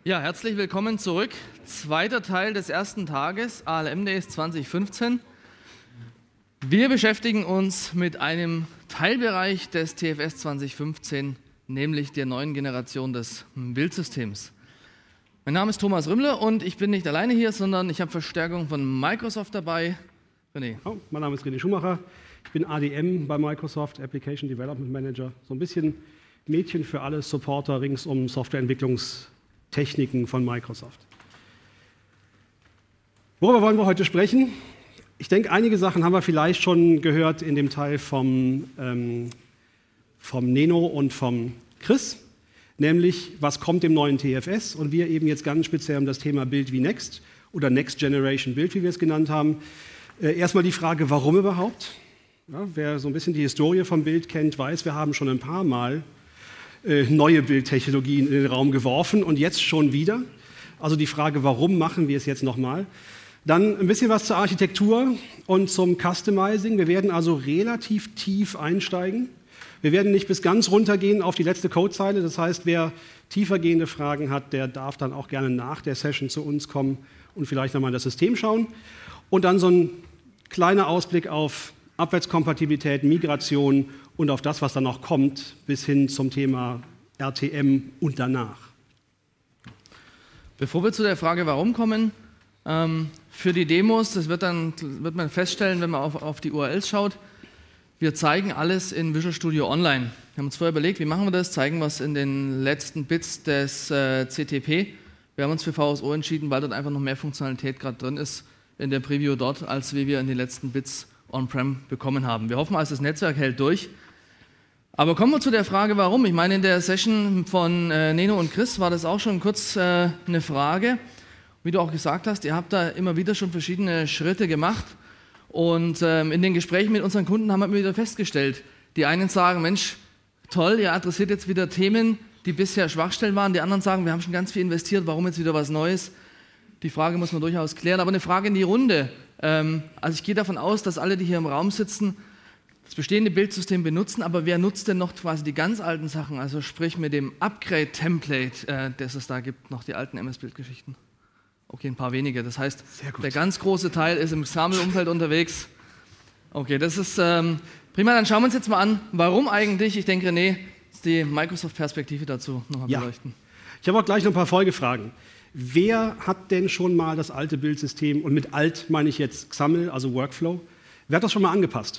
Ja, herzlich willkommen zurück. Zweiter Teil des ersten Tages, ALM Days 2015. Wir beschäftigen uns mit einem Teilbereich des TFS 2015, nämlich der neuen Generation des Bildsystems. Mein Name ist Thomas Rümmle und ich bin nicht alleine hier, sondern ich habe Verstärkung von Microsoft dabei. René. Oh, mein Name ist René Schumacher. Ich bin ADM bei Microsoft, Application Development Manager. So ein bisschen Mädchen für alle Supporter rings um Softwareentwicklungstechniken von Microsoft. Worüber wollen wir heute sprechen? Ich denke, einige Sachen haben wir vielleicht schon gehört in dem Teil vom Neno und vom Chris, nämlich was kommt im neuen TFS, und wir eben jetzt ganz speziell um das Thema Build wie Next oder Next Generation Build, wie wir es genannt haben. Erstmal die Frage, warum überhaupt? Ja, wer so ein bisschen die Historie vom Build kennt, weiß, wir haben schon ein paar Mal neue Bildtechnologien in den Raum geworfen und jetzt schon wieder. Also die Frage, warum machen wir es jetzt nochmal? Dann ein bisschen was zur Architektur und zum Customizing. Wir werden also relativ tief einsteigen. Wir werden nicht bis ganz runtergehen auf die letzte Codezeile. Das heißt, wer tiefergehende Fragen hat, der darf dann auch gerne nach der Session zu uns kommen und vielleicht nochmal in das System schauen. Und dann so ein kleiner Ausblick auf Abwärtskompatibilität, Migration und auf das, was dann noch kommt, bis hin zum Thema RTM und danach. Bevor wir zu der Frage, warum kommen, für die Demos, das wird man feststellen, wenn man auf die URLs schaut, wir zeigen alles in Visual Studio Online. Wir haben uns vorher überlegt, wie machen wir das, zeigen wir es in den letzten Bits des CTP. Wir haben uns für VSO entschieden, weil dort einfach noch mehr Funktionalität gerade drin ist in der Preview dort, als wie wir in den letzten Bits On-Prem bekommen haben. Wir hoffen also, das Netzwerk hält durch. Aber kommen wir zu der Frage, warum. Ich meine, in der Session von Neno und Chris war das auch schon kurz eine Frage. Wie du auch gesagt hast, ihr habt da immer wieder schon verschiedene Schritte gemacht. Und in den Gesprächen mit unseren Kunden haben wir immer wieder festgestellt, die einen sagen, Mensch, toll, ihr adressiert jetzt wieder Themen, die bisher Schwachstellen waren. Die anderen sagen, wir haben schon ganz viel investiert, warum jetzt wieder was Neues? Die Frage muss man durchaus klären. Aber eine Frage in die Runde. Also ich gehe davon aus, dass alle, die hier im Raum sitzen, das bestehende Bildsystem benutzen, aber wer nutzt denn noch quasi die ganz alten Sachen, also sprich mit dem Upgrade-Template, das es da gibt, noch die alten MS-Bild-Geschichten? Okay, ein paar wenige. Das heißt, der ganz große Teil ist im XAML-Umfeld unterwegs. Okay, das ist prima. Dann schauen wir uns jetzt mal an, warum eigentlich. Ich denke, René, ist die Microsoft-Perspektive dazu nochmal beleuchten. Ich habe auch gleich noch ein paar Folgefragen. Wer hat denn schon mal das alte Bildsystem, und mit alt meine ich jetzt XAML, also Workflow, wer hat das schon mal angepasst?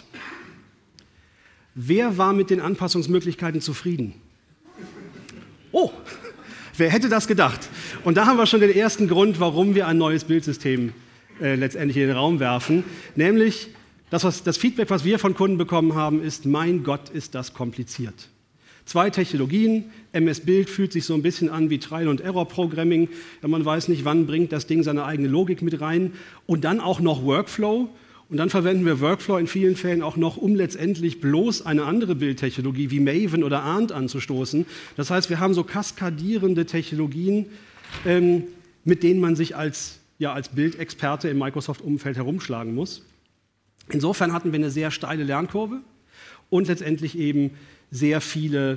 Wer war mit den Anpassungsmöglichkeiten zufrieden? Oh, wer hätte das gedacht? Und da haben wir schon den ersten Grund, warum wir ein neues Bildsystem letztendlich in den Raum werfen. Nämlich, das Feedback, was wir von Kunden bekommen haben, ist, mein Gott, ist das kompliziert. 2 Technologien, MS-Bild fühlt sich so ein bisschen an wie Trial- und Error-Programming. Man weiß nicht, wann bringt das Ding seine eigene Logik mit rein. Und dann auch noch Workflow. Und dann verwenden wir Workflow in vielen Fällen auch noch, um letztendlich bloß eine andere Bildtechnologie wie Maven oder Arndt anzustoßen. Das heißt, wir haben so kaskadierende Technologien, mit denen man sich als Bildexperte im Microsoft-Umfeld herumschlagen muss. Insofern hatten wir eine sehr steile Lernkurve und letztendlich eben sehr viele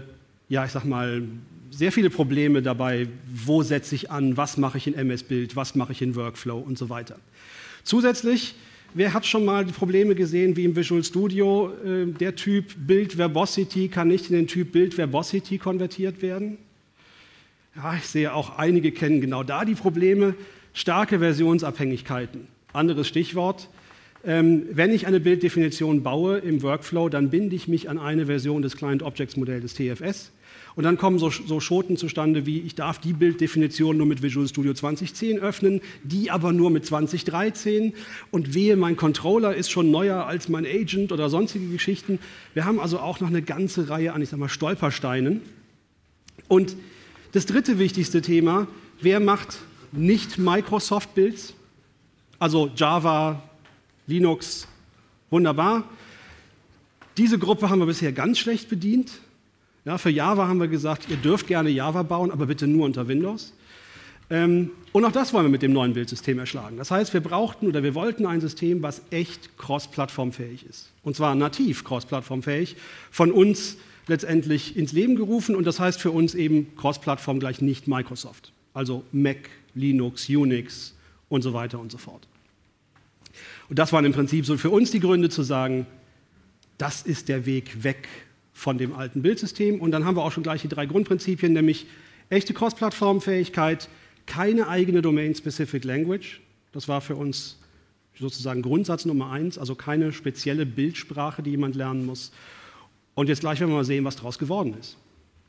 Probleme dabei, wo setze ich an, was mache ich in MS-Bild, was mache ich in Workflow und so weiter. Zusätzlich, wer hat schon mal die Probleme gesehen, wie im Visual Studio, der Typ Build Verbosity kann nicht in den Typ Build Verbosity konvertiert werden? Ja, ich sehe auch, einige kennen genau da die Probleme. Starke Versionsabhängigkeiten, anderes Stichwort. Wenn ich eine Bilddefinition baue im Workflow, dann binde ich mich an eine Version des Client-Objects-Modells des TFS. Und dann kommen so Schoten zustande wie, ich darf die Bilddefinition nur mit Visual Studio 2010 öffnen, die aber nur mit 2013. Und wehe, mein Controller ist schon neuer als mein Agent oder sonstige Geschichten. Wir haben also auch noch eine ganze Reihe an, Stolpersteinen. Und das dritte wichtigste Thema, wer macht nicht Microsoft-Builds? Also Java, Linux, wunderbar. Diese Gruppe haben wir bisher ganz schlecht bedient. Ja, für Java haben wir gesagt, ihr dürft gerne Java bauen, aber bitte nur unter Windows. Und auch das wollen wir mit dem neuen Bildsystem erschlagen. Das heißt, wir wollten ein System, was echt cross-plattformfähig ist. Und zwar nativ cross-plattformfähig, von uns letztendlich ins Leben gerufen. Und das heißt für uns eben Cross-Plattform gleich nicht Microsoft. also Mac, Linux, Unix und so weiter und so fort. Und das waren im Prinzip so für uns die Gründe zu sagen, das ist der Weg weg von dem alten Bildsystem. Und dann haben wir auch schon gleich die 3 Grundprinzipien, nämlich echte Cross-Plattform-Fähigkeit, keine eigene Domain-Specific Language. Das war für uns sozusagen Grundsatz Nummer 1, also keine spezielle Bildsprache, die jemand lernen muss. Und jetzt gleich werden wir mal sehen, was daraus geworden ist.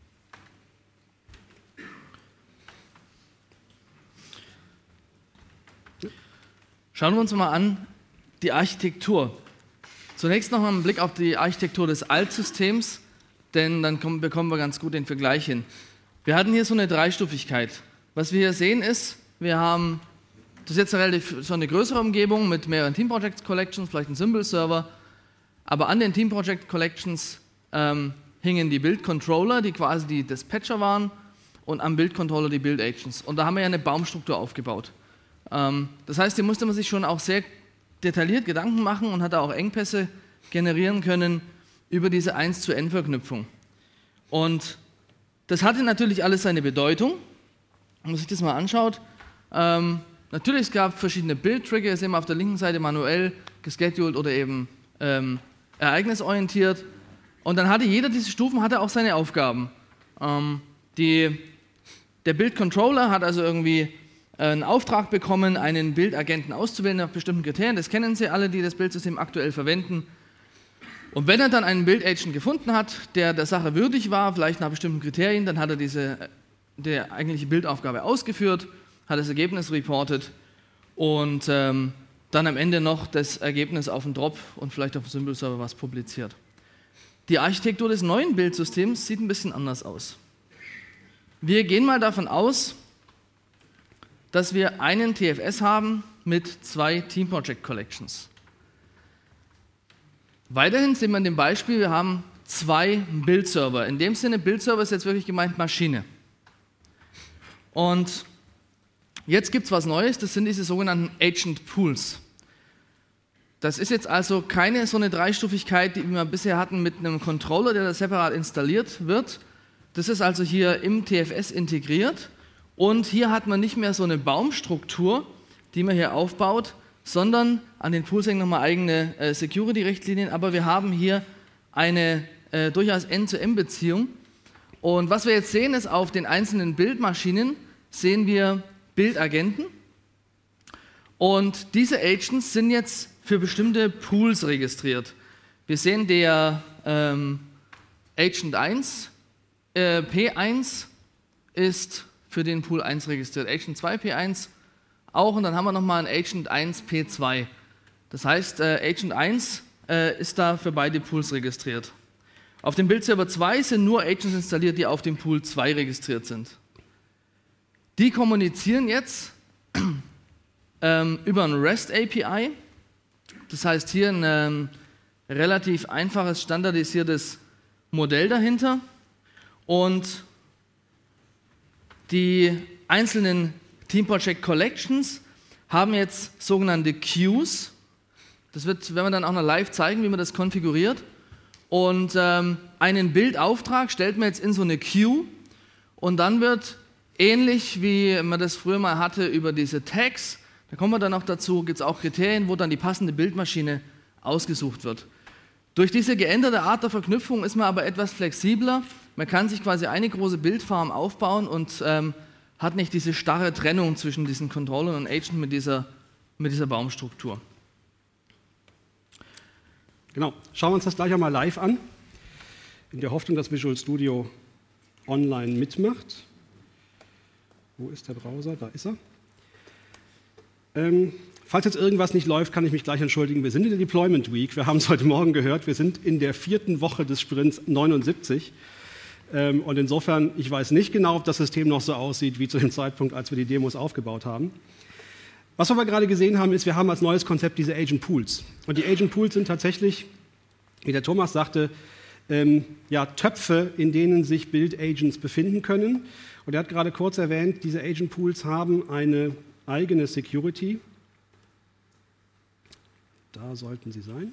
Schauen wir uns mal an die Architektur. Zunächst noch mal einen Blick auf die Architektur des Altsystems, denn dann bekommen wir ganz gut den Vergleich hin. Wir hatten hier so eine Dreistufigkeit. Was wir hier sehen ist, wir haben, das ist jetzt relativ so eine größere Umgebung mit mehreren Team Project Collections, vielleicht ein Symbol-Server, aber an den Team Project Collections hingen die Build-Controller, die quasi die Dispatcher waren, und am Build-Controller die Build-Agents. Und da haben wir ja eine Baumstruktur aufgebaut. Das heißt, hier musste man sich schon auch sehr detailliert Gedanken machen und hat da auch Engpässe generieren können über diese 1-zu-N-Verknüpfung. Und das hatte natürlich alles seine Bedeutung. Wenn man sich das mal anschaut, natürlich es gab verschiedene Build-Trigger, das sehen wir auf der linken Seite manuell, gescheduled oder eben ereignisorientiert. Und dann hatte jeder dieser Stufen hatte auch seine Aufgaben. Der Build-Controller hat also irgendwie einen Auftrag bekommen, einen Bildagenten auszuwählen nach bestimmten Kriterien. Das kennen Sie alle, die das Bildsystem aktuell verwenden. Und wenn er dann einen Build-Agent gefunden hat, der der Sache würdig war, vielleicht nach bestimmten Kriterien, dann hat er die eigentliche Bildaufgabe ausgeführt, hat das Ergebnis reportet und dann am Ende noch das Ergebnis auf den Drop und vielleicht auf dem Symbol-Server was publiziert. Die Architektur des neuen Bildsystems sieht ein bisschen anders aus. Wir gehen mal davon aus, dass wir einen TFS haben mit 2 Team Project Collections. Weiterhin sehen wir in dem Beispiel, wir haben 2 Bildserver. In dem Sinne, Bildserver ist jetzt wirklich gemeint Maschine. Und jetzt gibt es was Neues, das sind diese sogenannten Agent Pools. Das ist jetzt also keine so eine Dreistufigkeit, die wir bisher hatten mit einem Controller, der da separat installiert wird. Das ist also hier im TFS integriert. Und hier hat man nicht mehr so eine Baumstruktur, die man hier aufbaut, sondern an den Pools hängen nochmal eigene Security-Richtlinien, aber wir haben hier eine durchaus End-to-End-Beziehung. Und was wir jetzt sehen, ist, auf den einzelnen Bildmaschinen sehen wir Bildagenten. Und diese Agents sind jetzt für bestimmte Pools registriert. Wir sehen, der Agent 1, P1 ist für den Pool 1 registriert, Agent 2 P1 auch, und dann haben wir nochmal einen Agent 1 P2. Das heißt, Agent 1 ist da für beide Pools registriert. Auf dem Bildserver 2 sind nur Agents installiert, die auf dem Pool 2 registriert sind. Die kommunizieren jetzt über ein REST API. Das heißt, hier ein relativ einfaches, standardisiertes Modell dahinter. Und die einzelnen Team Project Collections haben jetzt sogenannte Queues. Das werden wir dann auch noch live zeigen, wie man das konfiguriert. Und einen Bildauftrag stellt man jetzt in so eine Queue und dann wird ähnlich wie man das früher mal hatte über diese Tags, da kommen wir dann noch dazu, gibt es auch Kriterien, wo dann die passende Bildmaschine ausgesucht wird. Durch diese geänderte Art der Verknüpfung ist man aber etwas flexibler. Man kann sich quasi eine große Bildfarm aufbauen und hat nicht diese starre Trennung zwischen diesen Controllern und Agent mit dieser Baumstruktur. Genau, schauen wir uns das gleich einmal live an, in der Hoffnung, dass Visual Studio online mitmacht. Wo ist der Browser? Da ist er. Falls jetzt irgendwas nicht läuft, kann ich mich gleich entschuldigen. Wir sind in der Deployment Week, wir haben es heute Morgen gehört, wir sind in der 4. Woche des Sprints 79. Und insofern, ich weiß nicht genau, ob das System noch so aussieht wie zu dem Zeitpunkt, als wir die Demos aufgebaut haben. Was wir aber gerade gesehen haben, ist, wir haben als neues Konzept diese Agent Pools. Und die Agent Pools sind tatsächlich, wie der Thomas sagte, Töpfe, in denen sich Build-Agents befinden können. Und er hat gerade kurz erwähnt, diese Agent Pools haben eine eigene Security. Da sollten sie sein.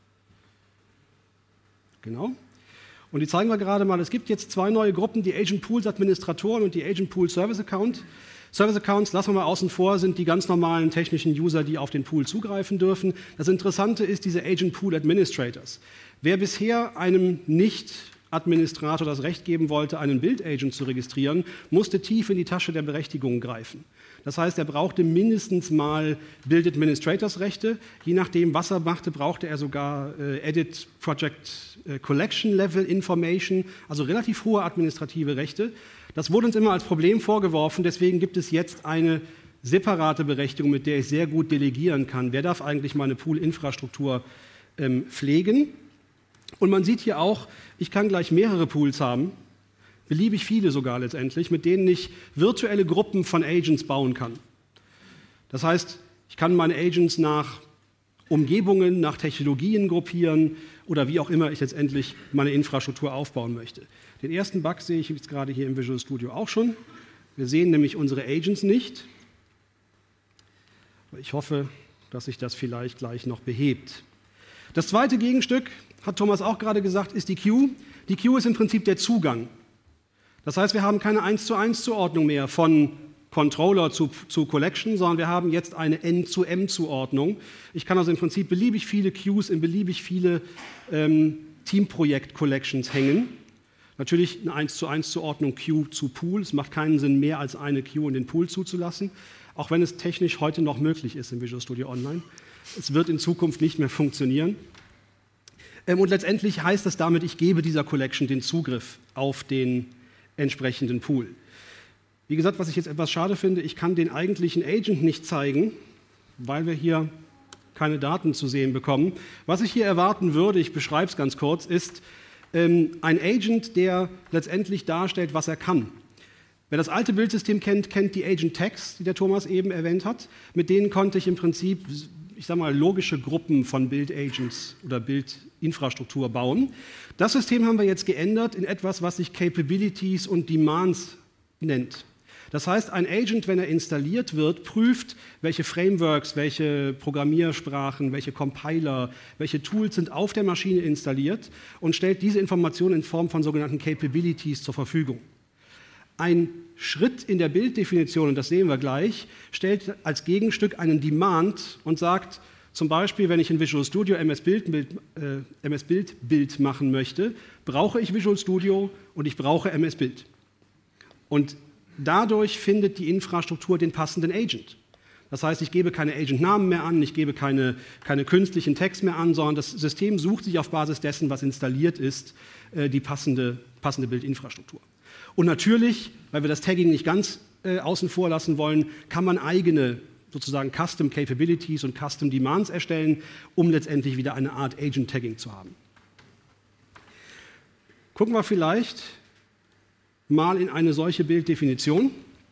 Genau. Und die zeigen wir gerade mal. Es gibt jetzt 2 neue Gruppen, die Agent Pools Administratoren und die Agent Pool Service Account. Service Accounts lassen wir mal außen vor, sind die ganz normalen technischen User, die auf den Pool zugreifen dürfen. Das Interessante ist diese Agent Pool Administrators. Wer bisher einem Nicht-Administrator das Recht geben wollte, einen Build-Agent zu registrieren, musste tief in die Tasche der Berechtigungen greifen. Das heißt, er brauchte mindestens mal Build-Administrators-Rechte. Je nachdem, was er machte, brauchte er sogar Edit Project Collection Level Information, also relativ hohe administrative Rechte. Das wurde uns immer als Problem vorgeworfen, deswegen gibt es jetzt eine separate Berechtigung, mit der ich sehr gut delegieren kann. Wer darf eigentlich meine Pool-Infrastruktur pflegen? Und man sieht hier auch, ich kann gleich mehrere Pools haben, beliebig viele sogar letztendlich, mit denen ich virtuelle Gruppen von Agents bauen kann. Das heißt, ich kann meine Agents nach Umgebungen, nach Technologien gruppieren oder wie auch immer ich letztendlich meine Infrastruktur aufbauen möchte. Den ersten Bug sehe ich jetzt gerade hier im Visual Studio auch schon. Wir sehen nämlich unsere Agents nicht. Ich hoffe, dass sich das vielleicht gleich noch behebt. Das zweite Gegenstück, hat Thomas auch gerade gesagt, ist die Queue. Die Queue ist im Prinzip der Zugang. Das heißt, wir haben keine 1:1 Zuordnung mehr von Controller zu Collection, sondern wir haben jetzt eine N-zu-M-Zuordnung. Ich kann also im Prinzip beliebig viele Queues in beliebig viele Teamprojekt-Collections hängen. Natürlich eine 1:1 Zuordnung Queue zu Pool. Es macht keinen Sinn, mehr als eine Queue in den Pool zuzulassen, auch wenn es technisch heute noch möglich ist im Visual Studio Online. Es wird in Zukunft nicht mehr funktionieren. Und letztendlich heißt das damit, ich gebe dieser Collection den Zugriff auf den entsprechenden Pool. Wie gesagt, was ich jetzt etwas schade finde, ich kann den eigentlichen Agent nicht zeigen, weil wir hier keine Daten zu sehen bekommen. Was ich hier erwarten würde, ich beschreibe es ganz kurz, ist ein Agent, der letztendlich darstellt, was er kann. Wer das alte Bildsystem kennt, kennt die Agent Tags, die der Thomas eben erwähnt hat. Mit denen konnte ich im Prinzip, ich sage mal, logische Gruppen von Build-Agents oder Build-Infrastruktur bauen. Das System haben wir jetzt geändert in etwas, was sich Capabilities und Demands nennt. Das heißt, ein Agent, wenn er installiert wird, prüft, welche Frameworks, welche Programmiersprachen, welche Compiler, welche Tools sind auf der Maschine installiert und stellt diese Informationen in Form von sogenannten Capabilities zur Verfügung. Ein Schritt in der Bilddefinition, und das sehen wir gleich, stellt als Gegenstück einen Demand und sagt, zum Beispiel, wenn ich in Visual Studio MS-Bild machen möchte, brauche ich Visual Studio und ich brauche MS-Bild. Und dadurch findet die Infrastruktur den passenden Agent. Das heißt, ich gebe keine Agent-Namen mehr an, ich gebe keine künstlichen Tags mehr an, sondern das System sucht sich auf Basis dessen, was installiert ist, die passende Bildinfrastruktur. Und natürlich, weil wir das Tagging nicht ganz außen vor lassen wollen, kann man eigene sozusagen Custom Capabilities und Custom Demands erstellen, um letztendlich wieder eine Art Agent-Tagging zu haben. Gucken wir vielleicht mal in eine solche Bilddefinition.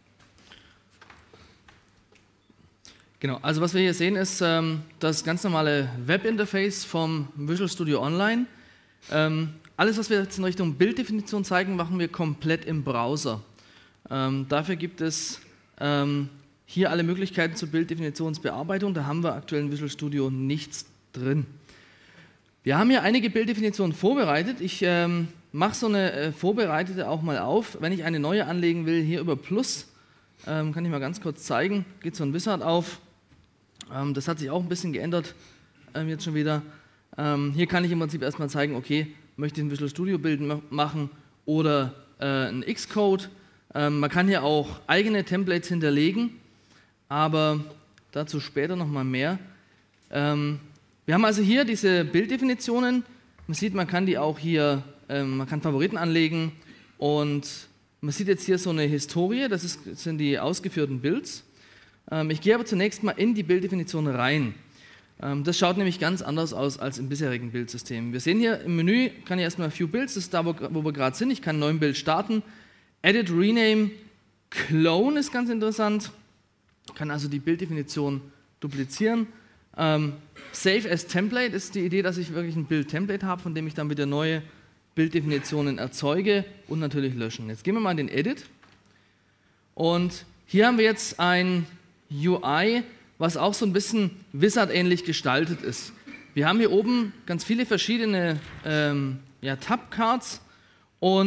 Genau, also was wir hier sehen ist das ganz normale Webinterface vom Visual Studio Online. Alles, was wir jetzt in Richtung Bilddefinition zeigen, machen wir komplett im Browser. Dafür gibt es hier alle Möglichkeiten zur Bilddefinitionsbearbeitung. Da haben wir aktuell in Visual Studio nichts drin. Wir haben hier einige Bilddefinitionen vorbereitet. Ich mache so eine vorbereitete auch mal auf. Wenn ich eine neue anlegen will, hier über Plus, kann ich mal ganz kurz zeigen, geht so ein Wizard auf. Das hat sich auch ein bisschen geändert jetzt schon wieder. Hier kann ich im Prinzip erstmal zeigen, okay, möchte ich ein Visual Studio Bild machen oder ein Xcode. Man kann hier auch eigene Templates hinterlegen, aber dazu später nochmal mehr. Wir haben also hier diese Bilddefinitionen. Man sieht, man kann die auch hier, man kann Favoriten anlegen und man sieht jetzt hier so eine Historie, das sind die ausgeführten Builds. Ich gehe aber zunächst mal in die Bilddefinition rein. Das schaut nämlich ganz anders aus als im bisherigen Bildsystem. Wir sehen hier im Menü, kann ich erstmal View Builds, das ist da, wo wir gerade sind. Ich kann einen neuen Bild starten. Edit, Rename, Clone ist ganz interessant. Ich kann also die Bilddefinition duplizieren. Save as Template ist die Idee, dass ich wirklich ein Bild-Template habe, von dem ich dann wieder neue Bilddefinitionen erzeuge und natürlich löschen. Jetzt gehen wir mal in den Edit. Und hier haben wir jetzt ein UI, was auch so ein bisschen Wizard-ähnlich gestaltet ist. Wir haben hier oben ganz viele verschiedene Tab-Cards und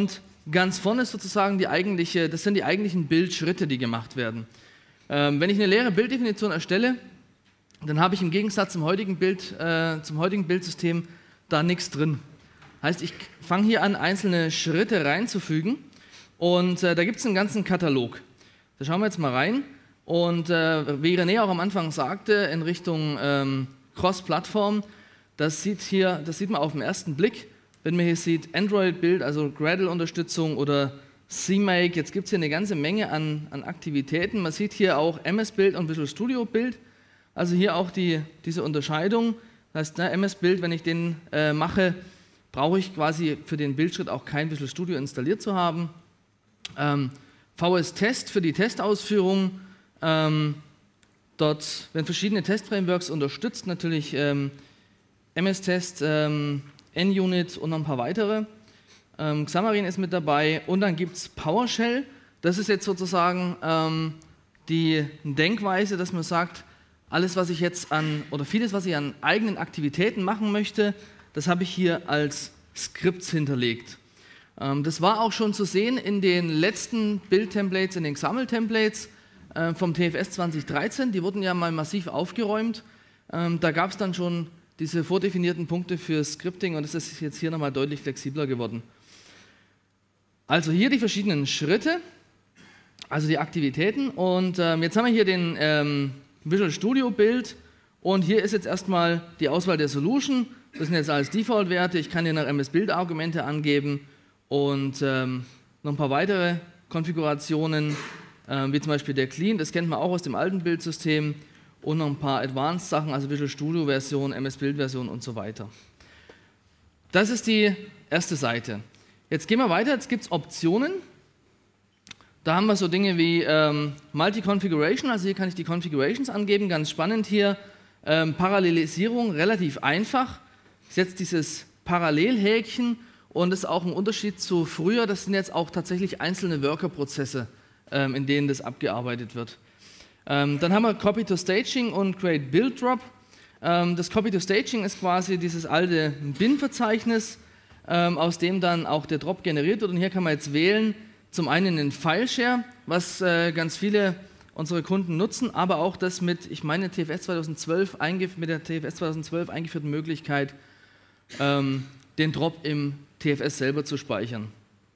Ganz vorne ist sozusagen das sind die eigentlichen Bildschritte, die gemacht werden. Wenn ich eine leere Bilddefinition erstelle, dann habe ich im Gegensatz zum heutigen Bildsystem da nichts drin. Heißt, ich fange hier an, einzelne Schritte reinzufügen und da gibt es einen ganzen Katalog. Da schauen wir jetzt mal rein und wie René auch am Anfang sagte, in Richtung Cross-Plattform, das sieht man auf den ersten Blick, wenn man hier sieht Android-Bild, also Gradle-Unterstützung oder CMake, jetzt gibt es hier eine ganze Menge an Aktivitäten. Man sieht hier auch MS-Bild und Visual Studio Bild, also hier auch diese Unterscheidung. Das heißt, MS-Bild, wenn ich den mache, brauche ich quasi für den Bildschritt auch kein Visual Studio installiert zu haben. VS-Test für die Testausführung, dort werden verschiedene Test-Frameworks unterstützt, natürlich MS-Test, NUnit und noch ein paar weitere. Xamarin ist mit dabei und dann gibt es PowerShell. Das ist jetzt sozusagen die Denkweise, dass man sagt, vieles, was ich an eigenen Aktivitäten machen möchte, das habe ich hier als Skripts hinterlegt. Das war auch schon zu sehen in den letzten Build-Templates, in den XAML-Templates vom TFS 2013. Die wurden ja mal massiv aufgeräumt. Da gab es dann schon diese vordefinierten Punkte für Scripting und es ist jetzt hier nochmal deutlich flexibler geworden. Also hier die verschiedenen Schritte, also die Aktivitäten und jetzt haben wir hier den Visual Studio Bild und hier ist jetzt erstmal die Auswahl der Solution. Das sind jetzt alles Default-Werte, ich kann hier noch MS-Bild-Argumente angeben und noch ein paar weitere Konfigurationen, wie zum Beispiel der Clean, das kennt man auch aus dem alten Bildsystem und noch ein paar Advanced-Sachen, also Visual Studio-Version, MS-Bild-Version und so weiter. Das ist die erste Seite. Jetzt gehen wir weiter, jetzt gibt es Optionen. Da haben wir so Dinge wie Multi-Configuration, also hier kann ich die Configurations angeben, ganz spannend hier. Parallelisierung, relativ einfach. Ich setze dieses Parallelhäkchen und das ist auch ein Unterschied zu früher, das sind jetzt auch tatsächlich einzelne Worker-Prozesse, in denen das abgearbeitet wird. Dann haben wir Copy-to-Staging und Create Build Drop. Das Copy-to-Staging ist quasi dieses alte Bin-Verzeichnis, aus dem dann auch der Drop generiert wird und hier kann man jetzt wählen, zum einen den File-Share, was ganz viele unsere Kunden nutzen, aber auch das mit, ich meine, mit der TFS 2012 eingeführten Möglichkeit, den Drop im TFS selber zu speichern.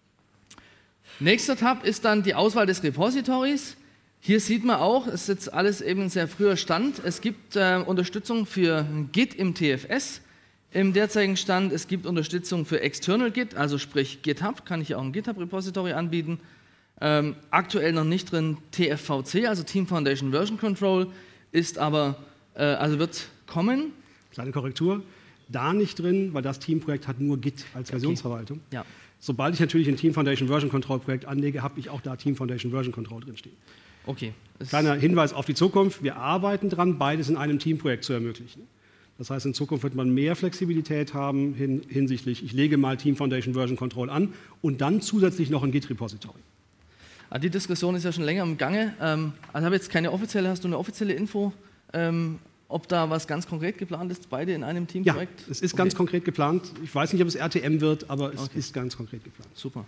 Nächster Tab ist dann die Auswahl des Repositories. Hier sieht man auch, es ist jetzt alles eben ein sehr früher Stand, es gibt Unterstützung für Git im TFS im derzeitigen Stand, es gibt Unterstützung für External Git, also sprich GitHub, kann ich auch ein GitHub-Repository anbieten. Aktuell noch nicht drin TFVC, also Team Foundation Version Control, ist aber, also wird kommen. Kleine Korrektur, da nicht drin, weil das Teamprojekt hat nur Git als Versionsverwaltung. Ja. Sobald ich natürlich ein Team Foundation Version Control Projekt anlege, habe ich auch da Team Foundation Version Control drinstehen. Okay. Kleiner Hinweis auf die Zukunft, wir arbeiten dran, beides in einem Teamprojekt zu ermöglichen. Das heißt, in Zukunft wird man mehr Flexibilität haben hinsichtlich, ich lege mal Team Foundation Version Control an und dann zusätzlich noch ein Git-Repository. Die Diskussion ist ja schon länger im Gange. Also habe jetzt keine offizielle, hast du eine offizielle Info, ob da was ganz konkret geplant ist, beide in einem Teamprojekt? Ja, es ist ganz konkret geplant. Ich weiß nicht, ob es RTM wird, aber es ist ganz konkret geplant. Super.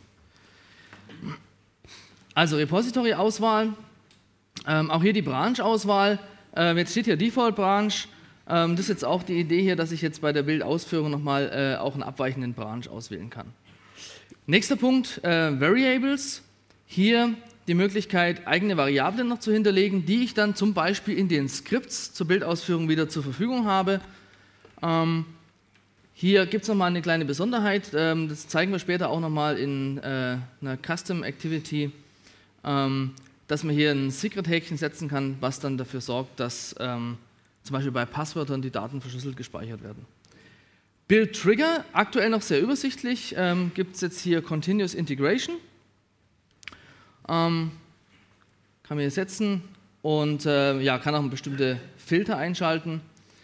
Also Repository-Auswahl, auch hier die Branch-Auswahl. Jetzt steht hier Default-Branch. Das ist jetzt auch die Idee hier, dass ich jetzt bei der Bildausführung nochmal auch einen abweichenden Branch auswählen kann. Nächster Punkt, Variables. Hier die Möglichkeit, eigene Variablen noch zu hinterlegen, die ich dann zum Beispiel in den Skripts zur Bildausführung wieder zur Verfügung habe. Hier gibt es nochmal eine kleine Besonderheit, das zeigen wir später auch nochmal in einer Custom Activity, dass man hier ein Secret-Häkchen setzen kann, was dann dafür sorgt, dass zum Beispiel bei Passwörtern die Daten verschlüsselt gespeichert werden. Build Trigger, aktuell noch sehr übersichtlich, gibt es jetzt hier Continuous Integration. Kann man hier setzen und ja, kann auch bestimmte Filter einschalten.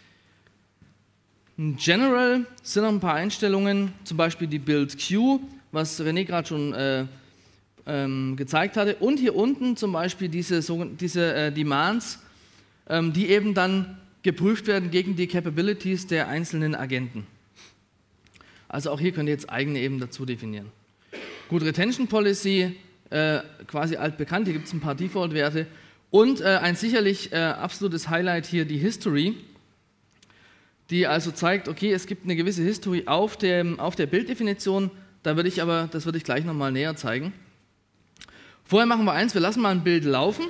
In General sind noch ein paar Einstellungen, zum Beispiel die Build Queue, was René gerade schon gezeigt hatte. Und hier unten zum Beispiel diese Demands, die eben dann geprüft werden gegen die Capabilities der einzelnen Agenten. Also auch hier könnt ihr jetzt eigene eben dazu definieren. Gut, Retention Policy, quasi altbekannt, hier gibt es ein paar Default-Werte. Und ein sicherlich absolutes Highlight hier, die History, die also zeigt, okay, es gibt eine gewisse History auf der Bilddefinition, das würde ich gleich nochmal näher zeigen. Vorher machen wir eins, wir lassen mal ein Bild laufen.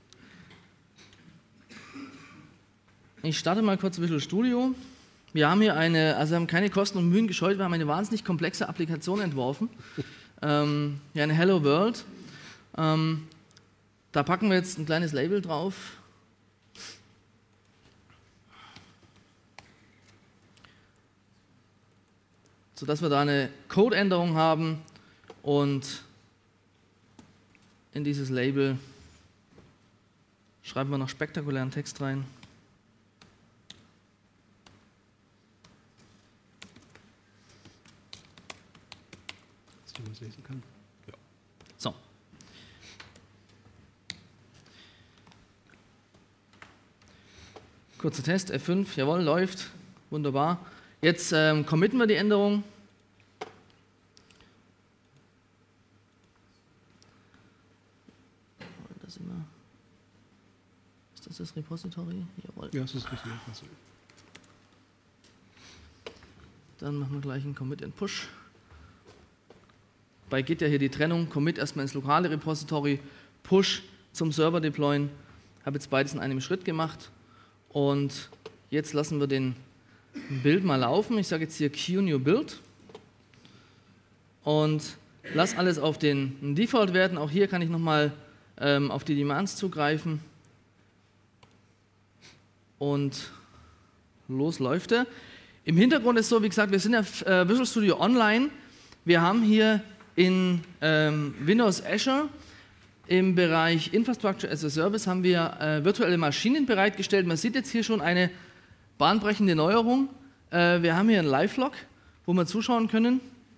Ich starte mal kurz Visual Studio. Wir haben hier haben keine Kosten und Mühen gescheut, wir haben eine wahnsinnig komplexe Applikation entworfen. Hier eine Hello World. Da packen wir jetzt ein kleines Label drauf. Sodass wir da eine Codeänderung haben und in dieses Label schreiben wir noch spektakulären Text rein. Dass du das lesen kannst. Ja. So. Kurzer Test, F5, jawohl, läuft, wunderbar. Jetzt committen wir die Änderung. Ist das das Repository? Jawohl. Ja, das ist richtig. Dann machen wir gleich einen Commit and Push. Bei Git ja hier die Trennung, Commit erstmal ins lokale Repository, Push zum Server deployen. Habe jetzt beides in einem Schritt gemacht. Und jetzt lassen wir den Build mal laufen. Ich sage jetzt hier Q New Build. Und lasse alles auf den Default-Werten. Auch hier kann ich nochmal auf die Demands zugreifen. Und los läuft er. Im Hintergrund ist so, wie gesagt, wir sind ja Visual Studio Online. Wir haben hier in Windows Azure im Bereich Infrastructure as a Service haben wir virtuelle Maschinen bereitgestellt. Man sieht jetzt hier schon eine bahnbrechende Neuerung. Wir haben hier einen Live-Log, wo wir zuschauen können,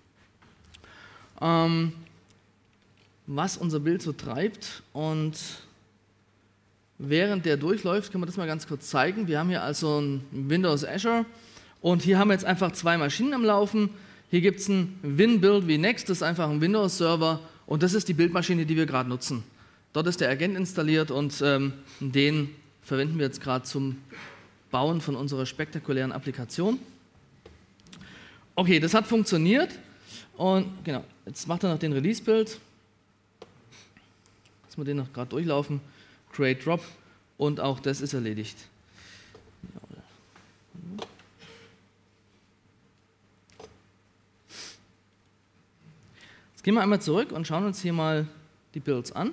was unser Bild so treibt. Und während der durchläuft, können wir das mal ganz kurz zeigen. Wir haben hier also ein Windows Azure und hier haben wir jetzt einfach zwei Maschinen am Laufen. Hier gibt es ein WinBuild vNext, das ist einfach ein Windows-Server und das ist die Bildmaschine, die wir gerade nutzen. Dort ist der Agent installiert und den verwenden wir jetzt gerade zum Bauen von unserer spektakulären Applikation. Okay, das hat funktioniert und genau, jetzt macht er noch den Release-Build. Lassen wir den noch gerade durchlaufen. Create Drop und auch das ist erledigt. Jetzt gehen wir einmal zurück und schauen uns hier mal die Builds an.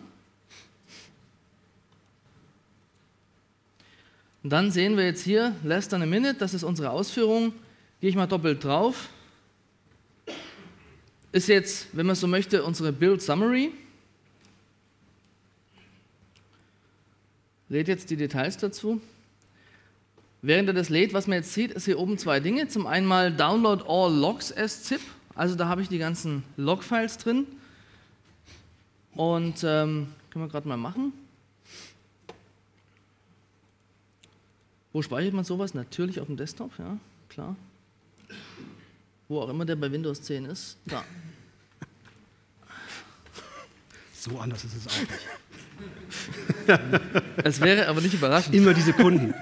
Und dann sehen wir jetzt hier less than a minute, das ist unsere Ausführung. Gehe ich mal doppelt drauf. Ist jetzt, wenn man so möchte, unsere Build Summary. Lädt jetzt die Details dazu. Während er das lädt, was man jetzt sieht, ist hier oben zwei Dinge. Zum einen mal Download all logs as zip. Also da habe ich die ganzen Log-Files drin. Und können wir gerade mal machen. Wo speichert man sowas? Natürlich auf dem Desktop, ja, klar. Wo auch immer der bei Windows 10 ist. Da. So anders ist es auch nicht. Es wäre aber nicht überraschend. Immer diese Kunden.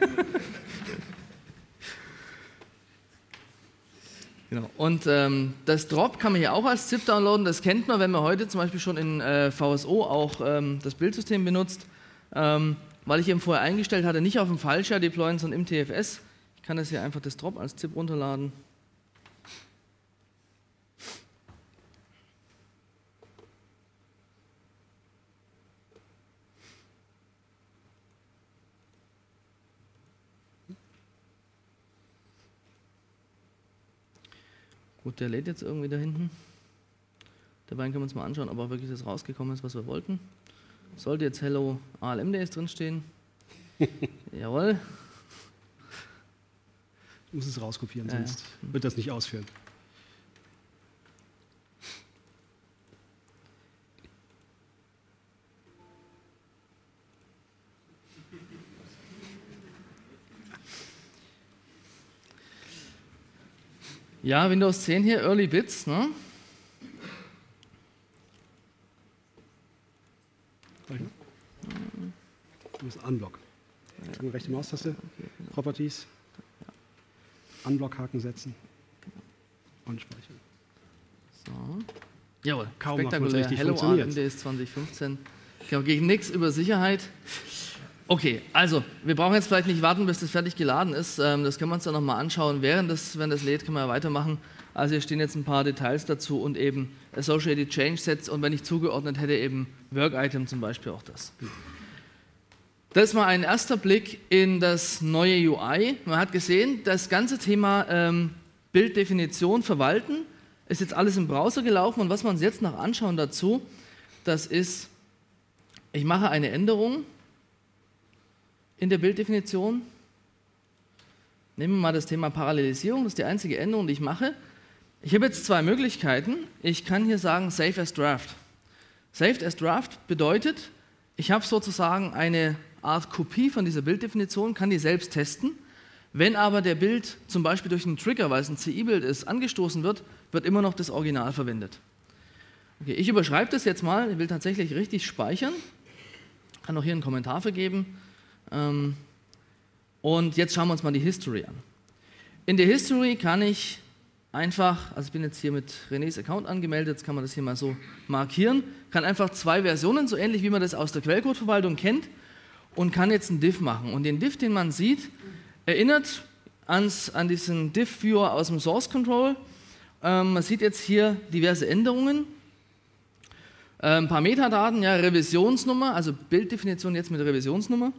Genau. Und das Drop kann man hier auch als ZIP downloaden. Das kennt man, wenn man heute zum Beispiel schon in VSO auch das Bildsystem benutzt. Weil ich eben vorher eingestellt hatte, nicht auf dem File-Share deployen, sondern im TFS. Ich kann das hier einfach das Drop als ZIP runterladen. Gut, der lädt jetzt irgendwie da hinten. Dabei können wir uns mal anschauen, ob auch wirklich das rausgekommen ist, was wir wollten. Sollte jetzt Hello ALM-Days drinstehen. Jawohl. Du musst es rauskopieren, sonst wird das nicht ausführen. Ja, Windows 10 hier, Early Bits. Ne? Das ist Unblock. Rechte Maustaste, Properties, Unblock-Haken setzen und speichern. So. Jawohl, Kaum spektakulär. Hello AMDs 2015. Genau, gegen nichts über Sicherheit. Okay, also, wir brauchen jetzt vielleicht nicht warten, bis das fertig geladen ist. Das können wir uns dann nochmal anschauen. Wenn das lädt, können wir ja weitermachen. Also hier stehen jetzt ein paar Details dazu und eben Associated Change Sets und wenn ich zugeordnet hätte, eben Work Item zum Beispiel auch das. Das ist mal ein erster Blick in das neue UI. Man hat gesehen, das ganze Thema Bilddefinition verwalten ist jetzt alles im Browser gelaufen und was wir uns jetzt noch anschauen dazu, das ist, ich mache eine Änderung in der Bilddefinition. Nehmen wir mal das Thema Parallelisierung, das ist die einzige Änderung, die ich mache. Ich habe jetzt zwei Möglichkeiten. Ich kann hier sagen Save as Draft. Saved as Draft bedeutet, ich habe sozusagen eine Art Kopie von dieser Bilddefinition, kann die selbst testen. Wenn aber der Bild zum Beispiel durch einen Trigger, weil es ein CI-Bild ist, angestoßen wird, wird immer noch das Original verwendet. Okay, ich überschreibe das jetzt mal, ich will tatsächlich richtig speichern. Kann auch hier einen Kommentar vergeben. Und jetzt schauen wir uns mal die History an. In der History kann ich einfach, also ich bin jetzt hier mit Renés Account angemeldet, jetzt kann man das hier mal so markieren, kann einfach zwei Versionen, so ähnlich wie man das aus der Quellcode-Verwaltung kennt, und kann jetzt einen Diff machen. Und den Diff, den man sieht, erinnert an diesen Diff-Viewer aus dem Source Control. Man sieht jetzt hier diverse Änderungen. Ein paar Metadaten, ja, Revisionsnummer, also Bilddefinition jetzt mit Revisionsnummer.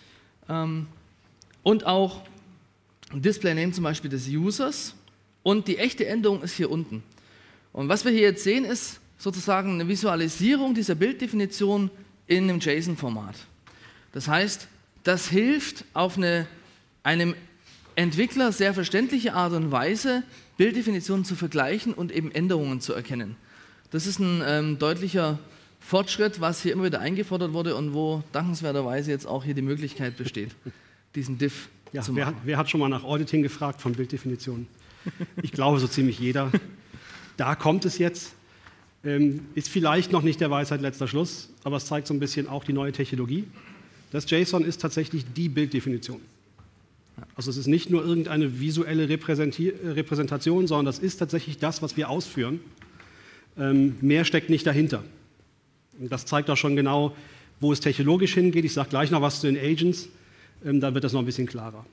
Und auch Display Name zum Beispiel des Users. Und die echte Änderung ist hier unten. Und was wir hier jetzt sehen, ist sozusagen eine Visualisierung dieser Bilddefinition in einem JSON-Format. Das heißt, das hilft auf einem Entwickler sehr verständliche Art und Weise, Bilddefinitionen zu vergleichen und eben Änderungen zu erkennen. Das ist ein deutlicher Fortschritt, was hier immer wieder eingefordert wurde und wo dankenswerterweise jetzt auch hier die Möglichkeit besteht, diesen Diff zu machen. Wer hat schon mal nach Auditing gefragt von Bilddefinitionen? Ich glaube, so ziemlich jeder. Da kommt es jetzt. Ist vielleicht noch nicht der Weisheit letzter Schluss, aber es zeigt so ein bisschen auch die neue Technologie. Das JSON ist tatsächlich die Bilddefinition. Also es ist nicht nur irgendeine visuelle Repräsentation, sondern das ist tatsächlich das, was wir ausführen. Mehr steckt nicht dahinter. Und das zeigt auch schon genau, wo es technologisch hingeht. Ich sage gleich noch was zu den Agents, da wird das noch ein bisschen klarer.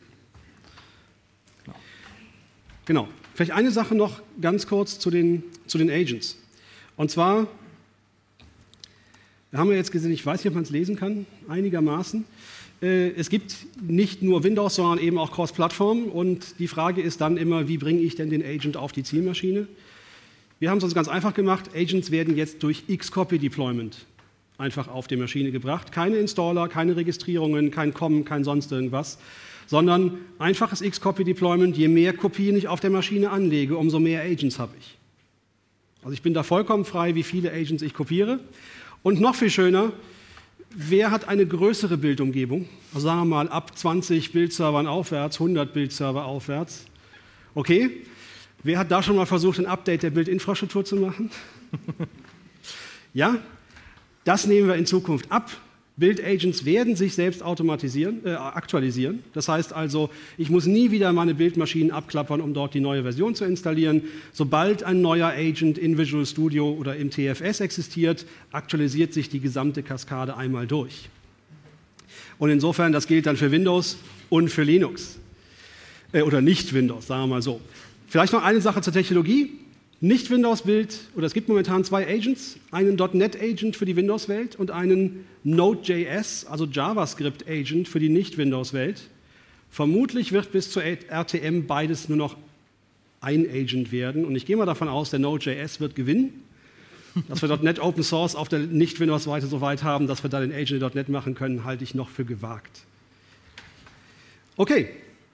Genau. Vielleicht eine Sache noch ganz kurz zu den Agents. Und zwar, da haben wir jetzt gesehen, ich weiß nicht, ob man es lesen kann, einigermaßen. Es gibt nicht nur Windows, sondern eben auch Cross-Plattform. Und die Frage ist dann immer, wie bringe ich denn den Agent auf die Zielmaschine? Wir haben es uns ganz einfach gemacht. Agents werden jetzt durch Xcopy-Deployment einfach auf die Maschine gebracht. Keine Installer, keine Registrierungen, kein COM, kein sonst irgendwas, sondern einfaches Xcopy-Deployment. Je mehr Kopien ich auf der Maschine anlege, umso mehr Agents habe ich. Also ich bin da vollkommen frei, wie viele Agents ich kopiere. Und noch viel schöner, wer hat eine größere Bildumgebung? Also sagen wir mal ab 20 Bildservern aufwärts, 100 Bildserver aufwärts. Okay, wer hat da schon mal versucht, ein Update der Bildinfrastruktur zu machen? Ja, das nehmen wir in Zukunft ab. Bildagents werden sich selbst aktualisieren. Das heißt also, ich muss nie wieder meine Bildmaschinen abklappern, um dort die neue Version zu installieren. Sobald ein neuer Agent in Visual Studio oder im TFS existiert, aktualisiert sich die gesamte Kaskade einmal durch. Und insofern, das gilt dann für Windows und für Linux. Oder nicht Windows, sagen wir mal so. Vielleicht noch eine Sache zur Technologie. Nicht Windows-Bild, oder es gibt momentan zwei Agents, einen .NET-Agent für die Windows-Welt und einen Node.js, also JavaScript-Agent für die Nicht-Windows-Welt. Vermutlich wird bis zur RTM beides nur noch ein Agent werden und ich gehe mal davon aus, der Node.js wird gewinnen. Dass wir .NET Open Source auf der Nicht-Windows-Seite so weit haben, dass wir da den Agent in .NET machen können, halte ich noch für gewagt. Okay.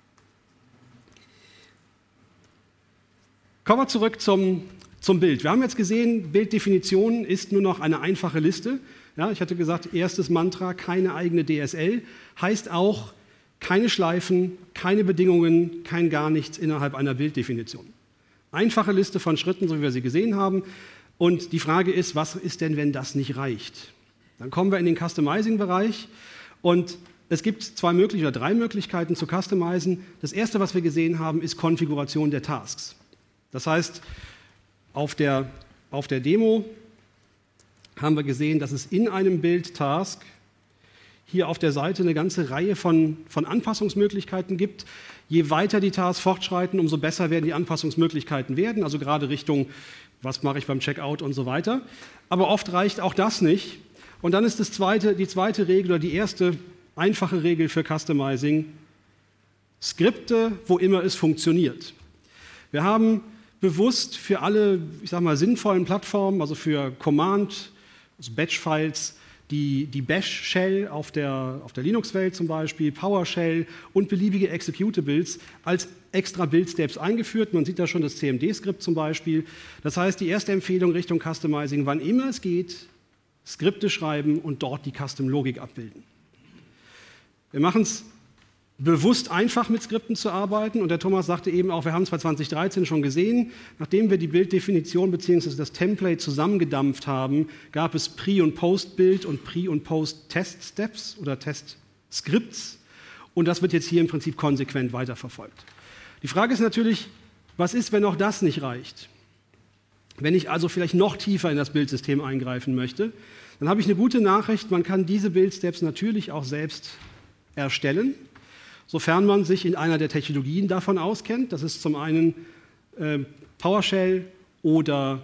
Kommen wir zurück zum Bild. Wir haben jetzt gesehen, Bilddefinition ist nur noch eine einfache Liste. Ja, ich hatte gesagt, erstes Mantra, keine eigene DSL, heißt auch keine Schleifen, keine Bedingungen, kein gar nichts innerhalb einer Bilddefinition. Einfache Liste von Schritten, so wie wir sie gesehen haben. Und die Frage ist, was ist denn, wenn das nicht reicht? Dann kommen wir in den Customizing-Bereich Und es gibt drei Möglichkeiten zu customizen. Das erste, was wir gesehen haben, ist Konfiguration der Tasks. Das heißt, auf der Demo haben wir gesehen, dass es in einem Build-Task hier auf der Seite eine ganze Reihe von Anpassungsmöglichkeiten gibt. Je weiter die Tasks fortschreiten, umso besser werden die Anpassungsmöglichkeiten werden, also gerade Richtung, was mache ich beim Checkout und so weiter. Aber oft reicht auch das nicht. Und dann ist die zweite Regel oder die erste einfache Regel für Customizing: Skripte, wo immer es funktioniert. Wir haben bewusst für alle, ich sag mal, sinnvollen Plattformen, also für Command, also Batch-Files, die Bash-Shell auf der Linux-Welt zum Beispiel, PowerShell und beliebige Executables als extra Build-Steps eingeführt. Man sieht da schon das CMD-Skript zum Beispiel. Das heißt, die erste Empfehlung Richtung Customizing: Wann immer es geht, Skripte schreiben und dort die Custom-Logik abbilden. Wir machen es bewusst einfach, mit Skripten zu arbeiten. Und der Thomas sagte eben auch, wir haben es bei 2013 schon gesehen, nachdem wir die Bilddefinition bzw. das Template zusammengedampft haben, gab es Pre- und Post-Bild und Pre- und Post-Test-Steps oder Test-Scripts. Und das wird jetzt hier im Prinzip konsequent weiterverfolgt. Die Frage ist natürlich, was ist, wenn auch das nicht reicht? Wenn ich also vielleicht noch tiefer in das Bildsystem eingreifen möchte, dann habe ich eine gute Nachricht: Man kann diese Build-Steps natürlich auch selbst erstellen, sofern man sich in einer der Technologien davon auskennt. Das ist zum einen PowerShell oder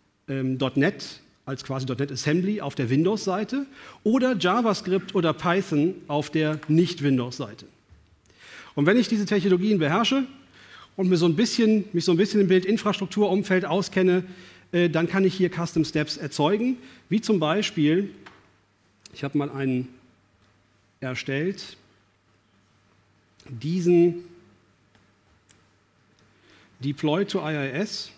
.NET als quasi .NET Assembly auf der Windows-Seite oder JavaScript oder Python auf der Nicht-Windows-Seite. Und wenn ich diese Technologien beherrsche und mich so ein bisschen im Bildinfrastrukturumfeld auskenne, dann kann ich hier Custom Steps erzeugen, wie zum Beispiel, ich habe mal einen erstellt, diesen Deploy to IIS.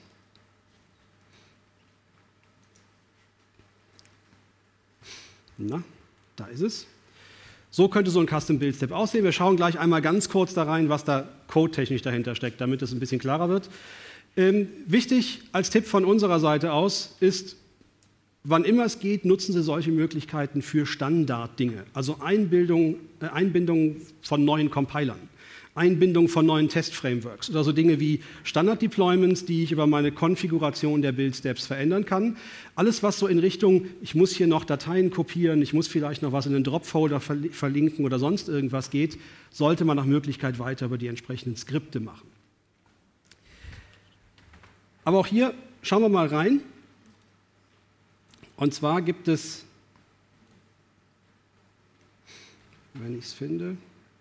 Na, da ist es. So könnte so ein Custom Build Step aussehen. Wir schauen gleich einmal ganz kurz da rein, was da codetechnisch dahinter steckt, damit es ein bisschen klarer wird. Wichtig als Tipp von unserer Seite aus ist: Wann immer es geht, nutzen Sie solche Möglichkeiten für Standarddinge, also Einbindung von neuen Compilern, Einbindung von neuen Test-Frameworks oder so Dinge wie Standard-Deployments, die ich über meine Konfiguration der Build-Steps verändern kann. Alles, was so in Richtung, ich muss hier noch Dateien kopieren, ich muss vielleicht noch was in den Drop-Folder verlinken oder sonst irgendwas geht, sollte man nach Möglichkeit weiter über die entsprechenden Skripte machen. Aber auch hier schauen wir mal rein. Und zwar gibt es, wenn ich es finde,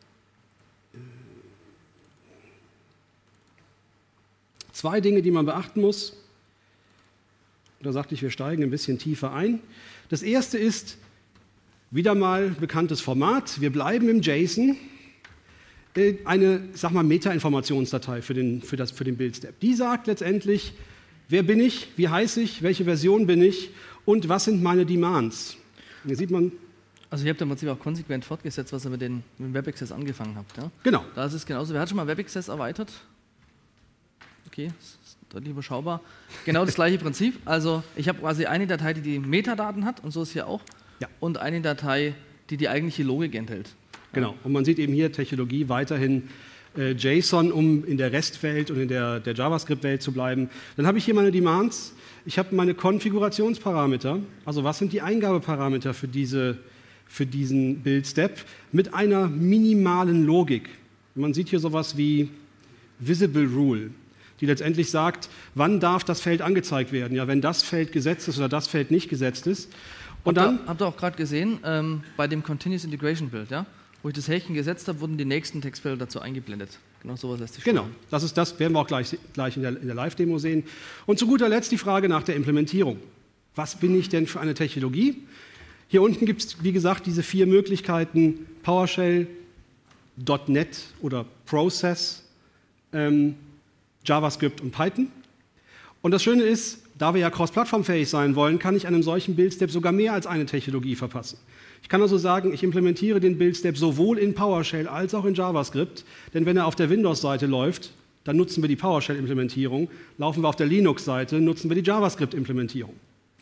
zwei Dinge, die man beachten muss. Da sagte ich, wir steigen ein bisschen tiefer ein. Das erste ist wieder mal bekanntes Format. Wir bleiben im JSON. Eine, sag mal, Meta-Informationsdatei für den Build-Step. Die sagt letztendlich, wer bin ich, wie heiße ich, welche Version bin ich und was sind meine Demands. Hier sieht man. Also ihr habt im Prinzip auch konsequent fortgesetzt, was ihr mit dem WebAccess angefangen habt. Ja? Genau. Da ist es genauso. Wer hat schon mal WebAccess erweitert? Okay, das ist deutlich überschaubar. Genau das gleiche Prinzip. Also ich habe quasi eine Datei, die Metadaten hat, und so ist hier auch, ja, und eine Datei, die eigentliche Logik enthält. Genau, und man sieht eben hier Technologie weiterhin JSON, um in der REST-Welt und in der JavaScript-Welt zu bleiben. Dann habe ich hier meine Demands, ich habe meine Konfigurationsparameter, also was sind die Eingabeparameter für diesen Build-Step mit einer minimalen Logik. Man sieht hier sowas wie Visible Rule, die letztendlich sagt, wann darf das Feld angezeigt werden, ja, wenn das Feld gesetzt ist oder das Feld nicht gesetzt ist. Und dann habt ihr auch gerade gesehen, bei dem Continuous Integration Build, ja? Wo ich das Häkchen gesetzt habe, wurden die nächsten Textfelder dazu eingeblendet. Genau sowas lässt sich Genau, das werden wir auch gleich in der Live-Demo sehen. Und zu guter Letzt die Frage nach der Implementierung. Was bin ich denn für eine Technologie? Hier unten gibt es, wie gesagt, diese 4 Möglichkeiten: PowerShell, .NET oder Process, JavaScript und Python. Und das Schöne ist, da wir ja cross-plattformfähig sein wollen, kann ich einem solchen Build-Step sogar mehr als eine Technologie verpassen. Ich kann also sagen, ich implementiere den Build-Step sowohl in PowerShell als auch in JavaScript, denn wenn er auf der Windows-Seite läuft, dann nutzen wir die PowerShell-Implementierung, laufen wir auf der Linux-Seite, nutzen wir die JavaScript-Implementierung.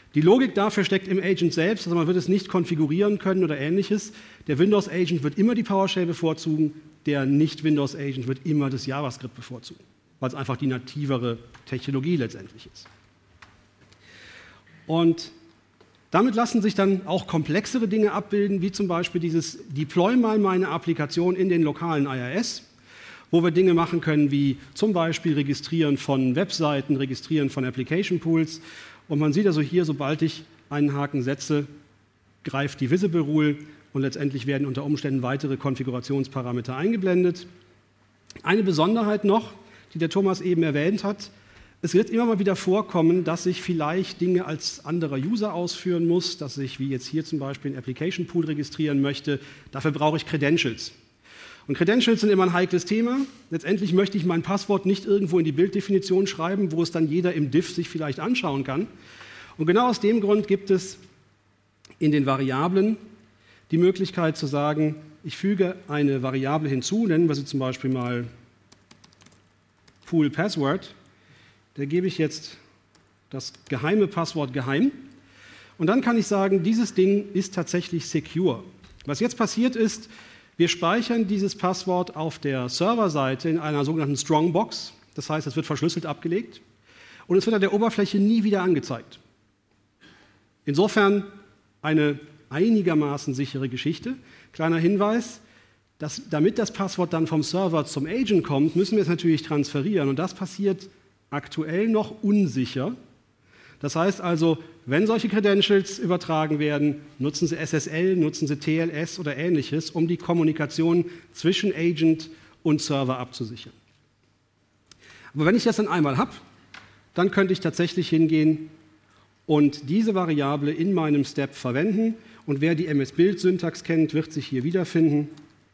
Die Logik dafür steckt im Agent selbst, also man wird es nicht konfigurieren können oder ähnliches. Der Windows-Agent wird immer die PowerShell bevorzugen, der Nicht-Windows-Agent wird immer das JavaScript bevorzugen, weil es einfach die nativere Technologie letztendlich ist. Und damit lassen sich dann auch komplexere Dinge abbilden, wie zum Beispiel dieses Deploy mal meine Applikation in den lokalen IIS, wo wir Dinge machen können wie zum Beispiel Registrieren von Webseiten, Registrieren von Application Pools. Und man sieht also hier, sobald ich einen Haken setze, greift die Visible Rule und letztendlich werden unter Umständen weitere Konfigurationsparameter eingeblendet. Eine Besonderheit noch, die der Thomas eben erwähnt hat: Es wird immer mal wieder vorkommen, dass ich vielleicht Dinge als anderer User ausführen muss, dass ich, wie jetzt hier zum Beispiel, einen Application Pool registrieren möchte. Dafür brauche ich Credentials. Und Credentials sind immer ein heikles Thema. Letztendlich möchte ich mein Passwort nicht irgendwo in die Bilddefinition schreiben, wo es dann jeder im Diff sich vielleicht anschauen kann. Und genau aus dem Grund gibt es in den Variablen die Möglichkeit zu sagen, ich füge eine Variable hinzu, nennen wir sie zum Beispiel mal Pool Password. Da gebe ich jetzt das geheime Passwort geheim. Und dann kann ich sagen, dieses Ding ist tatsächlich secure. Was jetzt passiert ist, wir speichern dieses Passwort auf der Serverseite in einer sogenannten Strongbox. Das heißt, es wird verschlüsselt abgelegt und es wird an der Oberfläche nie wieder angezeigt. Insofern eine einigermaßen sichere Geschichte. Kleiner Hinweis: Damit das Passwort dann vom Server zum Agent kommt, müssen wir es natürlich transferieren. Und das passiert aktuell noch unsicher. Das heißt also, wenn solche Credentials übertragen werden, nutzen Sie SSL, nutzen Sie TLS oder Ähnliches, um die Kommunikation zwischen Agent und Server abzusichern. Aber wenn ich das dann einmal habe, dann könnte ich tatsächlich hingehen und diese Variable in meinem Step verwenden. Und wer die MS-Build-Syntax kennt, wird sich hier wiederfinden.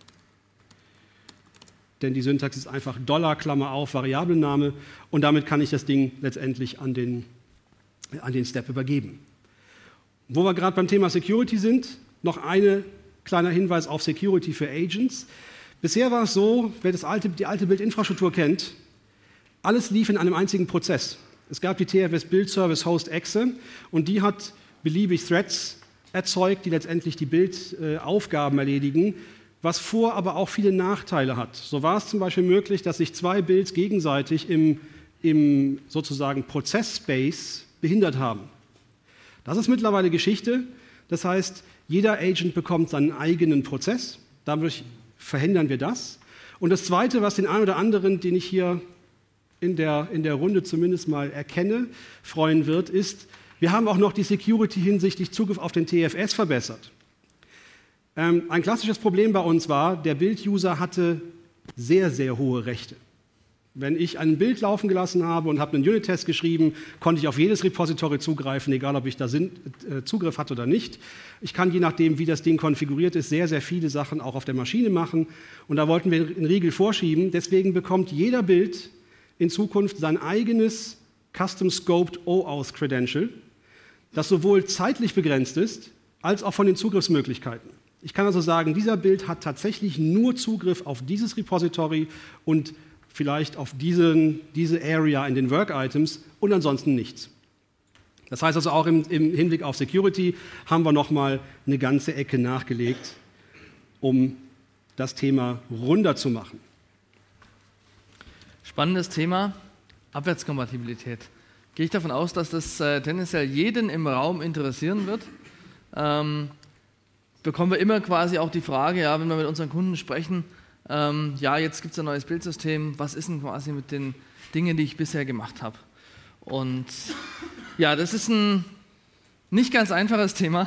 Denn die Syntax ist einfach $, Klammer auf, Variablenname. Und damit kann ich das Ding letztendlich an den Step übergeben. Wo wir gerade beim Thema Security sind, noch ein kleiner Hinweis auf Security für Agents. Bisher war es so, wer die alte Bildinfrastruktur kennt, alles lief in einem einzigen Prozess. Es gab die TFS Build Service Host Exe und die hat beliebig Threads erzeugt, die letztendlich die Bildaufgaben erledigen, was aber auch viele Nachteile hat. So war es zum Beispiel möglich, dass sich zwei Builds gegenseitig im sozusagen Prozess-Space behindert haben. Das ist mittlerweile Geschichte. Das heißt, jeder Agent bekommt seinen eigenen Prozess. Dadurch verhindern wir das. Und das Zweite, was den einen oder anderen, den ich hier in der Runde zumindest mal erkenne, freuen wird, ist, wir haben auch noch die Security hinsichtlich Zugriff auf den TFS verbessert. Ein klassisches Problem bei uns war, der Build-User hatte sehr, sehr hohe Rechte. Wenn ich ein Bild laufen gelassen habe und habe einen Unit-Test geschrieben, konnte ich auf jedes Repository zugreifen, egal ob ich da Zugriff hatte oder nicht. Ich kann, je nachdem, wie das Ding konfiguriert ist, sehr, sehr viele Sachen auch auf der Maschine machen. Und da wollten wir einen Riegel vorschieben. Deswegen bekommt jeder Bild in Zukunft sein eigenes Custom-Scoped OAuth-Credential, das sowohl zeitlich begrenzt ist, als auch von den Zugriffsmöglichkeiten. Ich kann also sagen, dieser Bild hat tatsächlich nur Zugriff auf dieses Repository und vielleicht auf diese Area in den Work-Items und ansonsten nichts. Das heißt also auch im Hinblick auf Security haben wir nochmal eine ganze Ecke nachgelegt, um das Thema runder zu machen. Spannendes Thema, Abwärtskompatibilität. Gehe ich davon aus, dass das tendenziell jeden im Raum interessieren wird. Bekommen wir immer quasi auch die Frage, ja, wenn wir mit unseren Kunden sprechen, ja, jetzt gibt es ein neues Bildsystem, was ist denn quasi mit den Dingen, die ich bisher gemacht habe? Und ja, das ist ein nicht ganz einfaches Thema,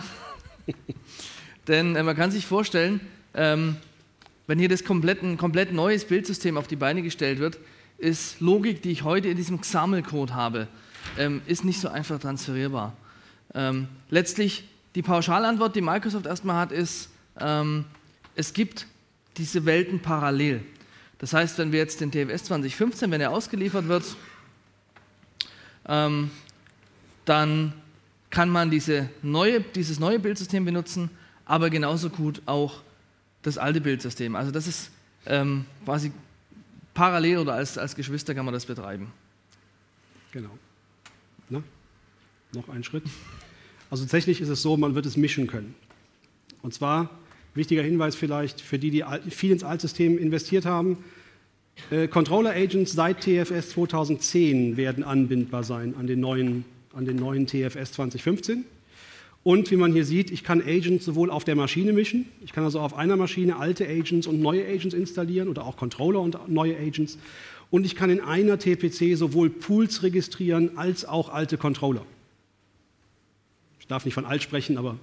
denn man kann sich vorstellen, wenn hier ein komplett neues Bildsystem auf die Beine gestellt wird, ist Logik, die ich heute in diesem XAML-Code habe, ist nicht so einfach transferierbar. Letztlich die Pauschalantwort, die Microsoft erstmal hat, ist, es gibt diese Welten parallel. Das heißt, wenn wir jetzt den TFS 2015, wenn er ausgeliefert wird, dann kann man dieses neue Bildsystem benutzen, aber genauso gut auch das alte Bildsystem. Also das ist quasi parallel oder als Geschwister kann man das betreiben. Genau. Na, noch ein Schritt. Also tatsächlich ist es so, man wird es mischen können. Und zwar, wichtiger Hinweis vielleicht für die viel ins Altsystem investiert haben, Controller-Agents seit TFS 2010 werden anbindbar sein an den neuen TFS 2015. Und wie man hier sieht, ich kann Agents sowohl auf der Maschine mischen, ich kann also auf einer Maschine alte Agents und neue Agents installieren oder auch Controller und neue Agents. Und ich kann in einer TPC sowohl Pools registrieren als auch alte Controller. Ich darf nicht von alt sprechen, aber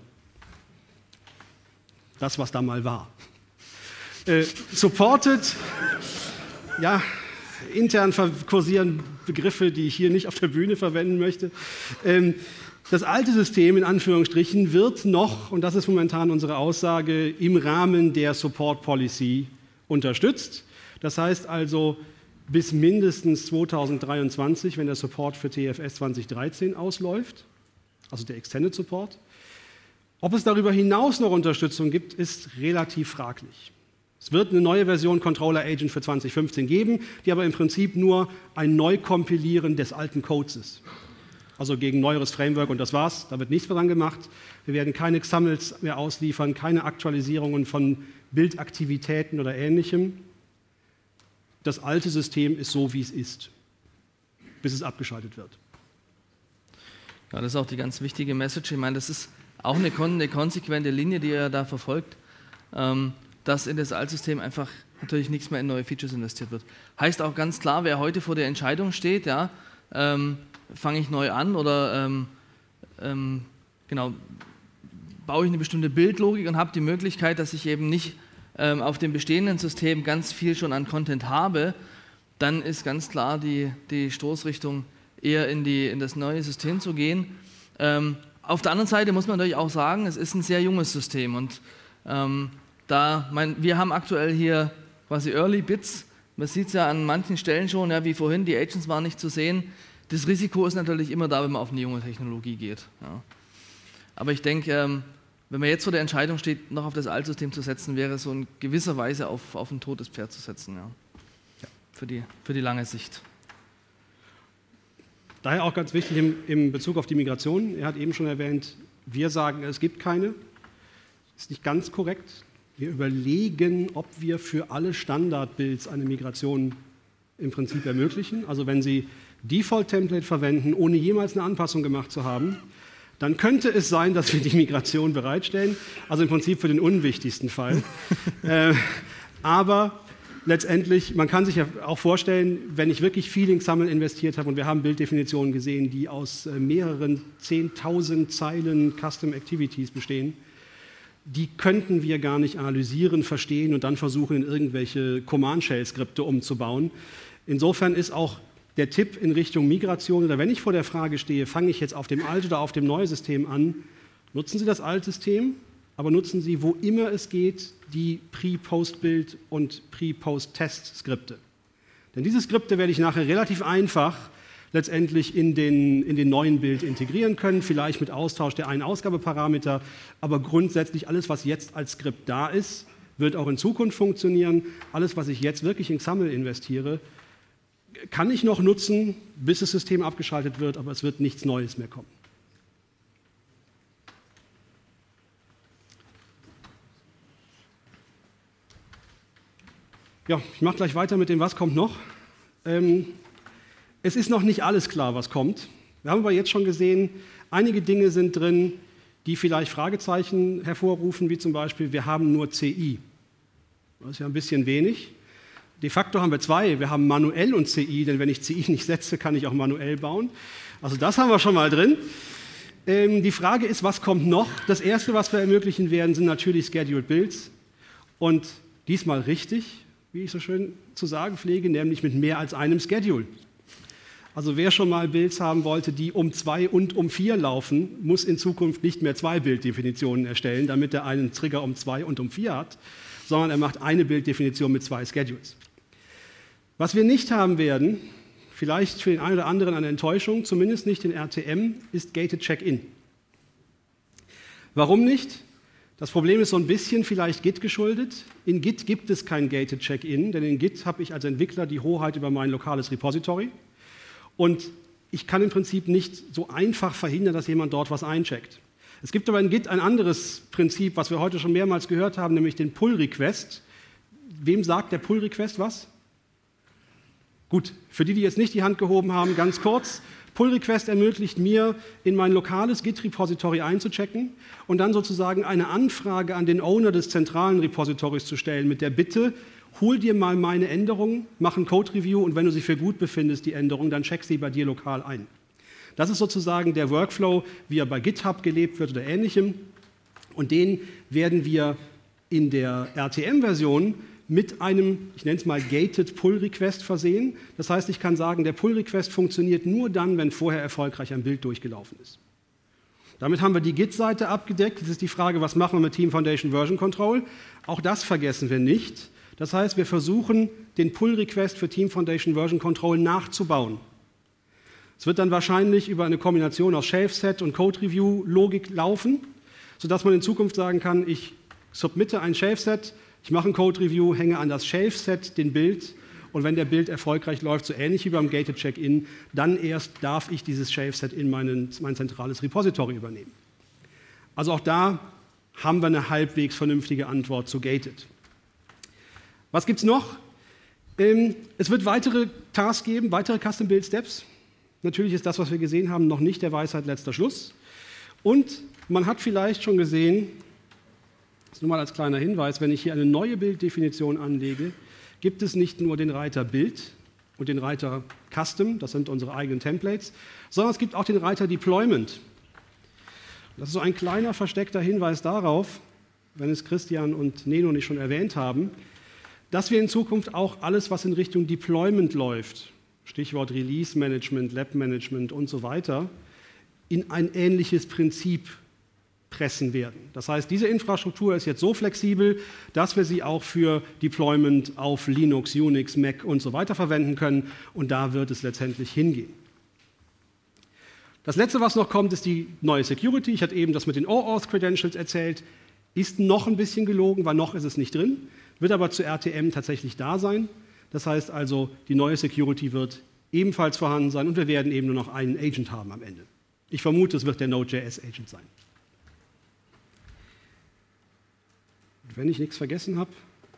das, was da mal war. Supported, ja, intern kursieren Begriffe, die ich hier nicht auf der Bühne verwenden möchte. Das alte System, in Anführungsstrichen, wird noch, und das ist momentan unsere Aussage, im Rahmen der Support Policy unterstützt. Das heißt also, bis mindestens 2023, wenn der Support für TFS 2013 ausläuft, also der Extended Support. Ob es darüber hinaus noch Unterstützung gibt, ist relativ fraglich. Es wird eine neue Version Controller Agent für 2015 geben, die aber im Prinzip nur ein Neukompilieren des alten Codes ist. Also gegen neueres Framework und das war's, da wird nichts mehr dran gemacht. Wir werden keine XAMLs mehr ausliefern, keine Aktualisierungen von Bildaktivitäten oder Ähnlichem. Das alte System ist so, wie es ist, bis es abgeschaltet wird. Ja, das ist auch die ganz wichtige Message. Ich meine, das ist auch eine konsequente Linie, die er da verfolgt, dass in das Altsystem einfach natürlich nichts mehr in neue Features investiert wird. Heißt auch ganz klar, wer heute vor der Entscheidung steht, ja, fange ich neu an oder genau, baue ich eine bestimmte Bildlogik und habe die Möglichkeit, dass ich eben nicht auf dem bestehenden System ganz viel schon an Content habe, dann ist ganz klar die Stoßrichtung eher in das neue System zu gehen. Auf der anderen Seite muss man natürlich auch sagen, es ist ein sehr junges System und wir haben aktuell hier quasi Early Bits, man sieht es ja an manchen Stellen schon, ja, wie vorhin, die Agents waren nicht zu sehen. Das Risiko ist natürlich immer da, wenn man auf eine junge Technologie geht. Ja. Aber ich denke, wenn man jetzt vor der Entscheidung steht, noch auf das Altsystem zu setzen, wäre so in gewisser Weise auf ein totes Pferd zu setzen, ja. Für die lange Sicht. Daher auch ganz wichtig im Bezug auf die Migration. Er hat eben schon erwähnt, wir sagen, es gibt keine. Das ist nicht ganz korrekt. Wir überlegen, ob wir für alle Standard-Builds eine Migration im Prinzip ermöglichen. Also wenn Sie Default-Template verwenden, ohne jemals eine Anpassung gemacht zu haben, dann könnte es sein, dass wir die Migration bereitstellen. Also im Prinzip für den unwichtigsten Fall. Aber letztendlich, man kann sich ja auch vorstellen, wenn ich wirklich viel in XAML investiert habe und wir haben Bilddefinitionen gesehen, die aus mehreren 10.000 Zeilen Custom Activities bestehen, die könnten wir gar nicht analysieren, verstehen und dann versuchen, in irgendwelche Command-Shell-Skripte umzubauen. Insofern ist auch der Tipp in Richtung Migration, oder wenn ich vor der Frage stehe, fange ich jetzt auf dem alten oder auf dem neuen System an, nutzen Sie das Altsystem, aber nutzen Sie, wo immer es geht, die Pre-Post-Build- und Pre-Post-Test-Skripte. Denn diese Skripte werde ich nachher relativ einfach letztendlich in den neuen Build integrieren können, vielleicht mit Austausch der einen Ausgabeparameter, aber grundsätzlich alles, was jetzt als Skript da ist, wird auch in Zukunft funktionieren. Alles, was ich jetzt wirklich in XAML investiere, kann ich noch nutzen, bis das System abgeschaltet wird, aber es wird nichts Neues mehr kommen. Ja, ich mache gleich weiter mit dem, was kommt noch. Es ist noch nicht alles klar, was kommt. Wir haben aber jetzt schon gesehen, einige Dinge sind drin, die vielleicht Fragezeichen hervorrufen, wie zum Beispiel, wir haben nur CI. Das ist ja ein bisschen wenig. De facto haben wir zwei. Wir haben manuell und CI, denn wenn ich CI nicht setze, kann ich auch manuell bauen. Also das haben wir schon mal drin. Die Frage ist, was kommt noch? Das Erste, was wir ermöglichen werden, sind natürlich Scheduled Builds. Und diesmal richtig, wie ich so schön zu sagen pflege, nämlich mit mehr als einem Schedule. Also wer schon mal Builds haben wollte, die um 2 und um 4 laufen, muss in Zukunft nicht mehr 2 Bilddefinitionen erstellen, damit er einen Trigger um 2 und um 4 hat, sondern er macht eine Bilddefinition mit 2 Schedules. Was wir nicht haben werden, vielleicht für den einen oder anderen eine Enttäuschung, zumindest nicht in RTM, ist Gated Check-in. Warum nicht? Das Problem ist so ein bisschen vielleicht Git geschuldet. In Git gibt es kein Gated Check-in, denn in Git habe ich als Entwickler die Hoheit über mein lokales Repository. Und ich kann im Prinzip nicht so einfach verhindern, dass jemand dort was eincheckt. Es gibt aber in Git ein anderes Prinzip, was wir heute schon mehrmals gehört haben, nämlich den Pull-Request. Wem sagt der Pull-Request was? Gut, für die jetzt nicht die Hand gehoben haben, ganz kurz. Pull-Request ermöglicht mir, in mein lokales Git-Repository einzuchecken und dann sozusagen eine Anfrage an den Owner des zentralen Repositories zu stellen mit der Bitte, hol dir mal meine Änderungen, mach ein Code-Review und wenn du sie für gut befindest, die Änderung, dann check sie bei dir lokal ein. Das ist sozusagen der Workflow, wie er bei GitHub gelebt wird oder ähnlichem. Und den werden wir in der RTM-Version mit einem, ich nenne es mal Gated Pull Request versehen. Das heißt, ich kann sagen, der Pull Request funktioniert nur dann, wenn vorher erfolgreich ein Bild durchgelaufen ist. Damit haben wir die Git-Seite abgedeckt. Jetzt ist die Frage, was machen wir mit Team Foundation Version Control? Auch das vergessen wir nicht. Das heißt, wir versuchen, den Pull Request für Team Foundation Version Control nachzubauen. Es wird dann wahrscheinlich über eine Kombination aus Shelf-Set und Code-Review-Logik laufen, sodass man in Zukunft sagen kann, ich submitte ein Shelf-Set, ich mache ein Code-Review, hänge an das Shelf-Set den Bild und wenn der Bild erfolgreich läuft, so ähnlich wie beim Gated Check-In, dann erst darf ich dieses Shelf-Set in mein zentrales Repository übernehmen. Also auch da haben wir eine halbwegs vernünftige Antwort zu Gated. Was gibt es noch? Es wird weitere Tasks geben, weitere Custom-Build-Steps. Natürlich ist das, was wir gesehen haben, noch nicht der Weisheit letzter Schluss. Und man hat vielleicht schon gesehen, das ist nur mal als kleiner Hinweis, wenn ich hier eine neue Bilddefinition anlege, gibt es nicht nur den Reiter Bild und den Reiter Custom, das sind unsere eigenen Templates, sondern es gibt auch den Reiter Deployment. Das ist so ein kleiner versteckter Hinweis darauf, wenn es Christian und Neno nicht schon erwähnt haben, dass wir in Zukunft auch alles, was in Richtung Deployment läuft, Stichwort Release Management, Lab Management und so weiter, in ein ähnliches Prinzip pressen werden. Das heißt, diese Infrastruktur ist jetzt so flexibel, dass wir sie auch für Deployment auf Linux, Unix, Mac und so weiter verwenden können und da wird es letztendlich hingehen. Das Letzte, was noch kommt, ist die neue Security. Ich hatte eben das mit den OAuth-Credentials erzählt. Ist noch ein bisschen gelogen, weil noch ist es nicht drin, wird aber zu RTM tatsächlich da sein. Das heißt also, die neue Security wird ebenfalls vorhanden sein und wir werden eben nur noch einen Agent haben am Ende. Ich vermute, es wird der Node.js-Agent sein. Und wenn ich nichts vergessen habe,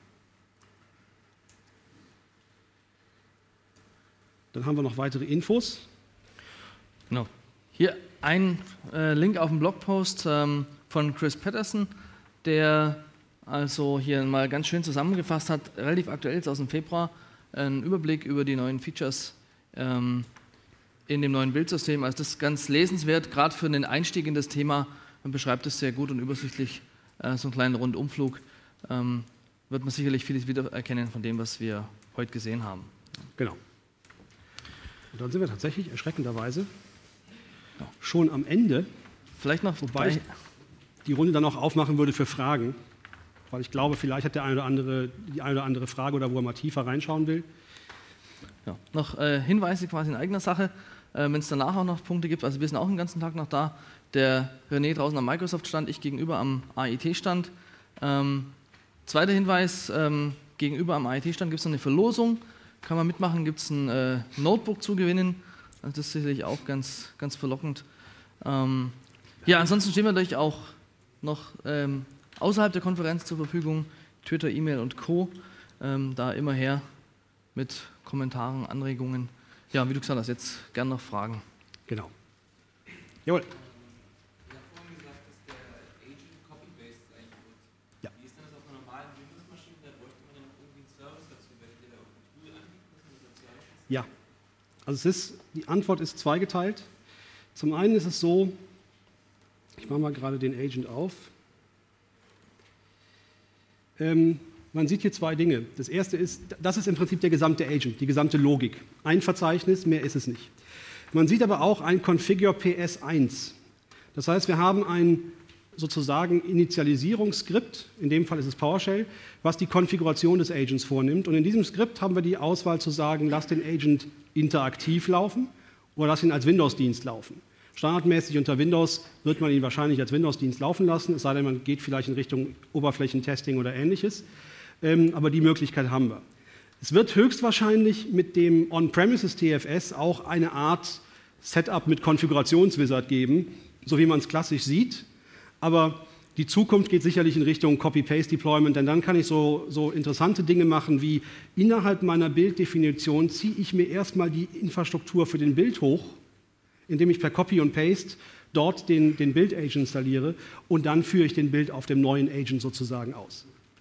dann haben wir noch weitere Infos. Genau. Hier ein Link auf dem Blogpost von Chris Patterson, der also hier mal ganz schön zusammengefasst hat, relativ aktuell ist aus dem Februar, einen Überblick über die neuen Features in dem neuen Bildsystem. Also das ist ganz lesenswert, gerade für den Einstieg in das Thema, man beschreibt es sehr gut und übersichtlich, so einen kleinen Rundumflug, wird man sicherlich vieles wiedererkennen von dem, was wir heute gesehen haben. Genau. Und dann sind wir tatsächlich erschreckenderweise schon am Ende, vielleicht noch, wobei ich die Runde dann auch aufmachen würde für Fragen. Weil ich glaube, vielleicht hat die eine oder andere Frage oder wo er mal tiefer reinschauen will. Ja, noch Hinweise quasi in eigener Sache, wenn es danach auch noch Punkte gibt. Also wir sind auch den ganzen Tag noch da. Der René draußen am Microsoft-Stand, ich gegenüber am AIT-Stand. Zweiter Hinweis, gegenüber am AIT-Stand gibt es noch eine Verlosung. Kann man mitmachen, gibt es ein Notebook zu gewinnen. Also das ist sicherlich auch ganz, ganz verlockend. Ja, ansonsten stehen wir natürlich auch noch außerhalb der Konferenz zur Verfügung, Twitter, E-Mail und Co. Da immer her mit Kommentaren, Anregungen. Ja, wie du gesagt hast, jetzt gerne noch Fragen. Genau. Jawohl. Ich habe vorhin gesagt, dass der Agent Copy-Paste eingebaut wird. Ja. Wie ist denn das auf einer normalen Windows-Maschine? Da bräuchte man ja noch irgendwie einen Service dazu. Werdet ihr da irgendein Tool anbieten, dass man das dazu? Ja. Also die Antwort ist zweigeteilt. Zum einen ist es so, ich mache mal gerade den Agent auf. Man sieht hier zwei Dinge. Das erste ist, das ist im Prinzip der gesamte Agent, die gesamte Logik. Ein Verzeichnis, mehr ist es nicht. Man sieht aber auch ein Configure PS1. Das heißt, wir haben ein sozusagen Initialisierungsskript, in dem Fall ist es PowerShell, was die Konfiguration des Agents vornimmt. Und in diesem Skript haben wir die Auswahl zu sagen, lass den Agent interaktiv laufen oder lass ihn als Windows-Dienst laufen. Standardmäßig unter Windows wird man ihn wahrscheinlich als Windows-Dienst laufen lassen, es sei denn, man geht vielleicht in Richtung Oberflächentesting oder Ähnliches. Aber die Möglichkeit haben wir. Es wird höchstwahrscheinlich mit dem On-Premises TFS auch eine Art Setup mit Konfigurationswizard geben, so wie man es klassisch sieht. Aber die Zukunft geht sicherlich in Richtung Copy-Paste-Deployment, denn dann kann ich so interessante Dinge machen wie innerhalb meiner Bilddefinition ziehe ich mir erstmal die Infrastruktur für den Bild hoch, indem ich per Copy und Paste dort den Build-Agent installiere und dann führe ich den Bild auf dem neuen Agent sozusagen aus.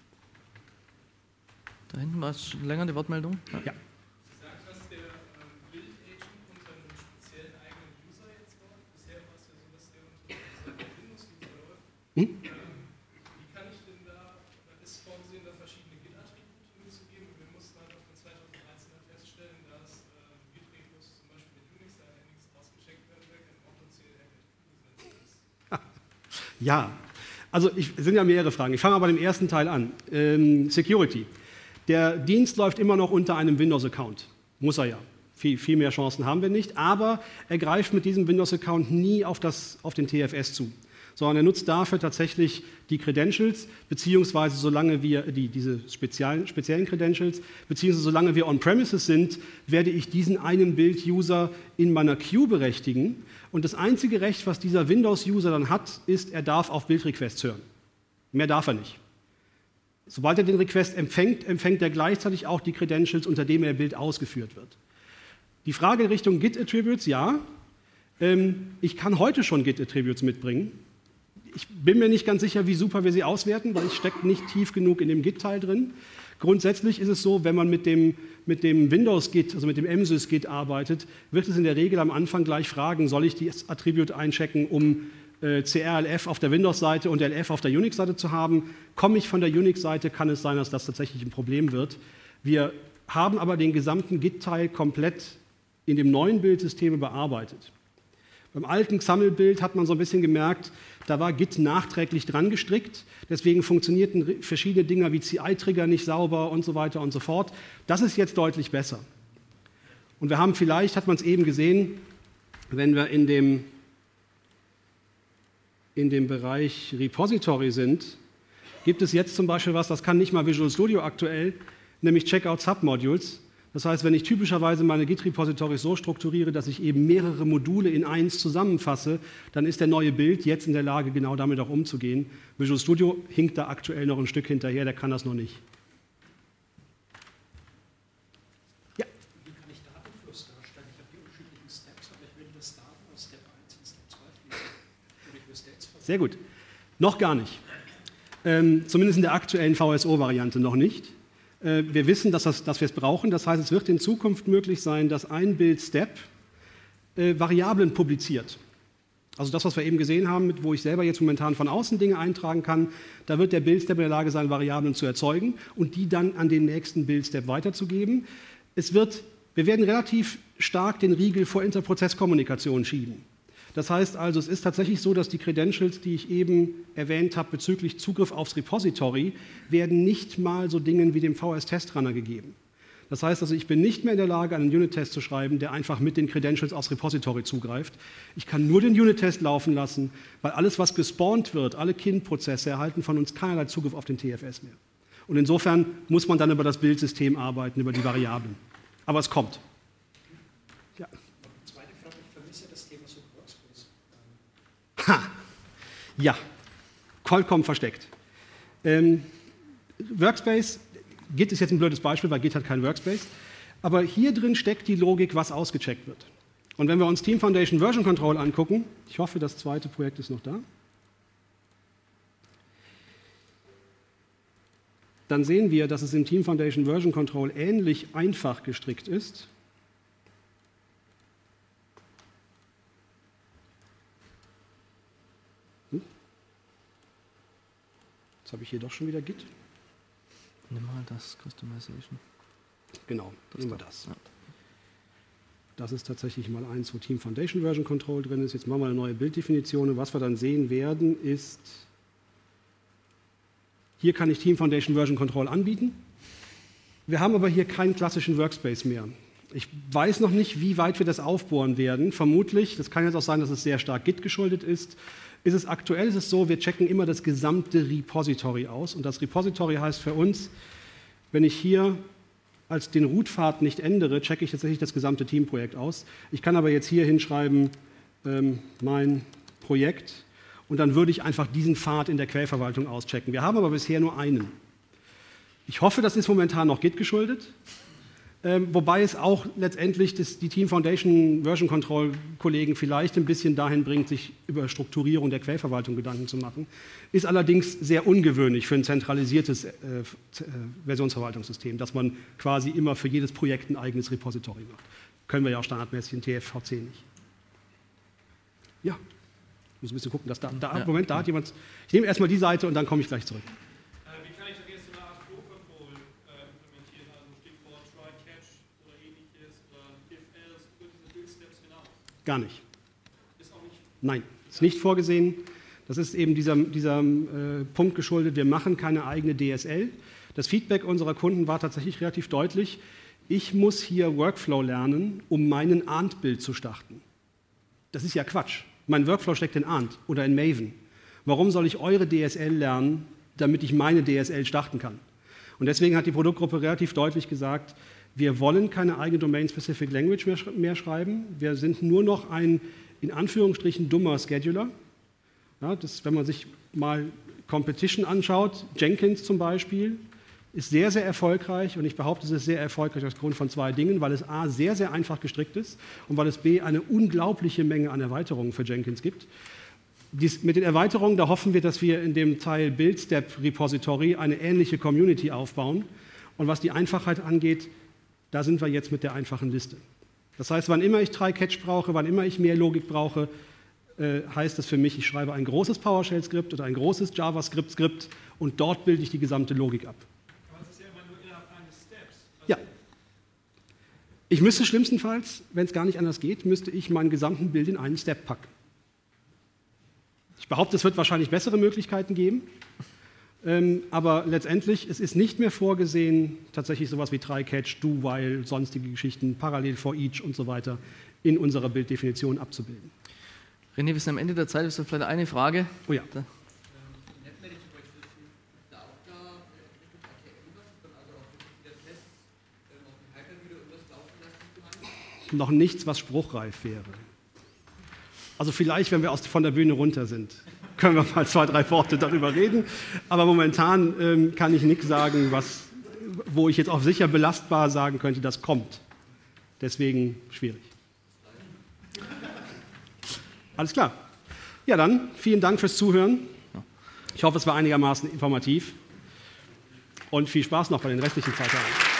Da hinten war es länger die Wortmeldung. Ja. Sie sagt, dass der Build-Agent unter einem speziellen eigenen User jetzt läuft. Bisher war es ja so, dass der unter einem Windows-User läuft. Wie kann ich denn da ist vorgesehen, da verschiedene Git-Attribute mitzugeben? Wir mussten halt auf den 2013 feststellen, dass Git-Repos zum Beispiel mit Unix, da nichts rausgecheckt werden will, kein Auto-CLR gesetzt ist. Ja, also es sind ja mehrere Fragen. Ich fange aber bei dem ersten Teil an. Security. Der Dienst läuft immer noch unter einem Windows-Account. Muss er ja. Viel mehr Chancen haben wir nicht. Aber er greift mit diesem Windows-Account nie auf den TFS zu, sondern er nutzt dafür tatsächlich die Credentials, beziehungsweise solange wir diese speziellen Credentials, beziehungsweise solange wir on-premises sind, werde ich diesen einen Build-User in meiner Queue berechtigen. Und das einzige Recht, was dieser Windows-User dann hat, ist, er darf auf Build-Requests hören. Mehr darf er nicht. Sobald er den Request empfängt er gleichzeitig auch die Credentials, unter denen der Build ausgeführt wird. Die Frage in Richtung Git-Attributes, ja. Ich kann heute schon Git-Attributes mitbringen. Ich bin mir nicht ganz sicher, wie super wir sie auswerten, weil ich stecke nicht tief genug in dem Git-Teil drin. Grundsätzlich ist es so, wenn man mit dem Windows-Git, also mit dem MSys-Git arbeitet, wird es in der Regel am Anfang gleich fragen, soll ich das Attribut einchecken, um CRLF auf der Windows-Seite und LF auf der Unix-Seite zu haben. Komme ich von der Unix-Seite, kann es sein, dass das tatsächlich ein Problem wird. Wir haben aber den gesamten Git-Teil komplett in dem neuen Bildsystem bearbeitet. Beim alten XAML-Bild hat man so ein bisschen gemerkt, da war Git nachträglich dran gestrickt. Deswegen funktionierten verschiedene Dinge wie CI-Trigger nicht sauber und so weiter und so fort. Das ist jetzt deutlich besser. Und wir haben vielleicht, hat man es eben gesehen, wenn wir in dem Bereich Repository sind, gibt es jetzt zum Beispiel was, das kann nicht mal Visual Studio aktuell, nämlich Checkout Submodules. Das heißt, wenn ich typischerweise meine Git-Repositories so strukturiere, dass ich eben mehrere Module in eins zusammenfasse, dann ist der neue Build jetzt in der Lage, genau damit auch umzugehen. Visual Studio hinkt da aktuell noch ein Stück hinterher, der kann das noch nicht. Ja? Wie kann ich Datenfluss darstellen? Ich habe die unterschiedlichen Steps, aber ich will das Daten aus Step 1 in Step 2 fließen. Oder ich will States verwenden. Sehr gut. Noch gar nicht. Zumindest in der aktuellen VSO-Variante noch nicht. Wir wissen, dass wir es brauchen. Das heißt, es wird in Zukunft möglich sein, dass ein Build-Step Variablen publiziert. Also das, was wir eben gesehen haben, wo ich selber jetzt momentan von außen Dinge eintragen kann, da wird der Build-Step in der Lage sein, Variablen zu erzeugen und die dann an den nächsten Build-Step weiterzugeben. Wir werden relativ stark den Riegel vor Interprozesskommunikation schieben. Das heißt also, es ist tatsächlich so, dass die Credentials, die ich eben erwähnt habe bezüglich Zugriff aufs Repository, werden nicht mal so Dingen wie dem VS-Test-Runner gegeben. Das heißt also, ich bin nicht mehr in der Lage, einen Unit-Test zu schreiben, der einfach mit den Credentials aufs Repository zugreift. Ich kann nur den Unit-Test laufen lassen, weil alles, was gespawnt wird, alle Kind-Prozesse erhalten von uns keinerlei Zugriff auf den TFS mehr. Und insofern muss man dann über das Bildsystem arbeiten, über die Variablen. Aber es kommt. Ja. Zweite Frage, ich vermisse das Thema so Workspace. Ha! Ja, vollkommen versteckt. Workspace, Git ist jetzt ein blödes Beispiel, weil Git hat keinen Workspace. Aber hier drin steckt die Logik, was ausgecheckt wird. Und wenn wir uns Team Foundation Version Control angucken, ich hoffe, das zweite Projekt ist noch da, dann sehen wir, dass es im Team Foundation Version Control ähnlich einfach gestrickt ist. Jetzt habe ich hier doch schon wieder Git. Nimm mal das Customization. Genau, nehmen wir das. Ja. Das ist tatsächlich mal eins, wo Team Foundation Version Control drin ist. Jetzt machen wir eine neue Bilddefinition. Und was wir dann sehen werden, ist, hier kann ich Team Foundation Version Control anbieten. Wir haben aber hier keinen klassischen Workspace mehr. Ich weiß noch nicht, wie weit wir das aufbohren werden. Vermutlich, das kann jetzt auch sein, dass es sehr stark Git geschuldet ist. Aktuell ist es so, wir checken immer das gesamte Repository aus. Und das Repository heißt für uns, wenn ich hier als den Root-Pfad nicht ändere, checke ich tatsächlich das gesamte Teamprojekt aus. Ich kann aber jetzt hier hinschreiben, mein Projekt. Und dann würde ich einfach diesen Pfad in der Quellverwaltung auschecken. Wir haben aber bisher nur einen. Ich hoffe, das ist momentan noch Git geschuldet. Wobei es auch letztendlich die Team Foundation Version Control Kollegen vielleicht ein bisschen dahin bringt, sich über Strukturierung der Quellverwaltung Gedanken zu machen. Ist allerdings sehr ungewöhnlich für ein zentralisiertes Versionsverwaltungssystem, dass man quasi immer für jedes Projekt ein eigenes Repository macht. Können wir ja auch standardmäßig in TFVC nicht. Ja, ich muss ein bisschen gucken, dass Ja. Moment, da hat jemand. Ich nehme erstmal die Seite und dann komme ich gleich zurück. Wie kann ich denn jetzt so eine Art Flow Control implementieren? Also Stichwort Try Catch oder ähnliches oder if else über diese Build Steps hinaus? Gar nicht. Ist auch nicht. Nein, ist nicht vorgesehen. Das ist eben dieser Punkt geschuldet, wir machen keine eigene DSL. Das Feedback unserer Kunden war tatsächlich relativ deutlich. Ich muss hier Workflow lernen, um meinen Arndt-Bild zu starten. Das ist ja Quatsch. Mein Workflow steckt in Arndt oder in Maven. Warum soll ich eure DSL lernen, damit ich meine DSL starten kann? Und deswegen hat die Produktgruppe relativ deutlich gesagt, wir wollen keine eigene Domain-Specific Language mehr schreiben. Wir sind nur noch ein, in Anführungsstrichen, dummer Scheduler. Ja, wenn man sich mal Competition anschaut, Jenkins zum Beispiel, ist sehr, sehr erfolgreich und ich behaupte, es ist sehr erfolgreich aus Grund von zwei Dingen, weil es A, sehr, sehr einfach gestrickt ist und weil es B, eine unglaubliche Menge an Erweiterungen für Jenkins gibt. Mit den Erweiterungen, da hoffen wir, dass wir in dem Teil Build Step Repository eine ähnliche Community aufbauen und was die Einfachheit angeht, da sind wir jetzt mit der einfachen Liste. Das heißt, wann immer ich Try-Catch brauche, wann immer ich mehr Logik brauche, heißt das für mich, ich schreibe ein großes PowerShell-Skript oder ein großes JavaScript-Skript und dort bilde ich die gesamte Logik ab. Aber es ist ja immer nur innerhalb eines Steps. Ja. Ich müsste schlimmstenfalls, wenn es gar nicht anders geht, müsste ich meinen gesamten Bild in einen Step packen. Ich behaupte, es wird wahrscheinlich bessere Möglichkeiten geben, aber letztendlich, es ist nicht mehr vorgesehen, tatsächlich sowas wie Try-Catch, Do-While, sonstige Geschichten, parallel for each und so weiter in unserer Bilddefinition abzubilden. René, wir sind am Ende der Zeit, ist vielleicht eine Frage. Oh ja. Noch nichts, was spruchreif wäre. Also vielleicht, wenn wir von der Bühne runter sind, können wir mal 2, 3 Worte darüber reden. Aber momentan kann ich nichts sagen, wo ich jetzt auch sicher belastbar sagen könnte, das kommt. Deswegen schwierig. Alles klar. Ja, dann vielen Dank fürs Zuhören. Ich hoffe, es war einigermaßen informativ. Und viel Spaß noch bei den restlichen 2 Tagen.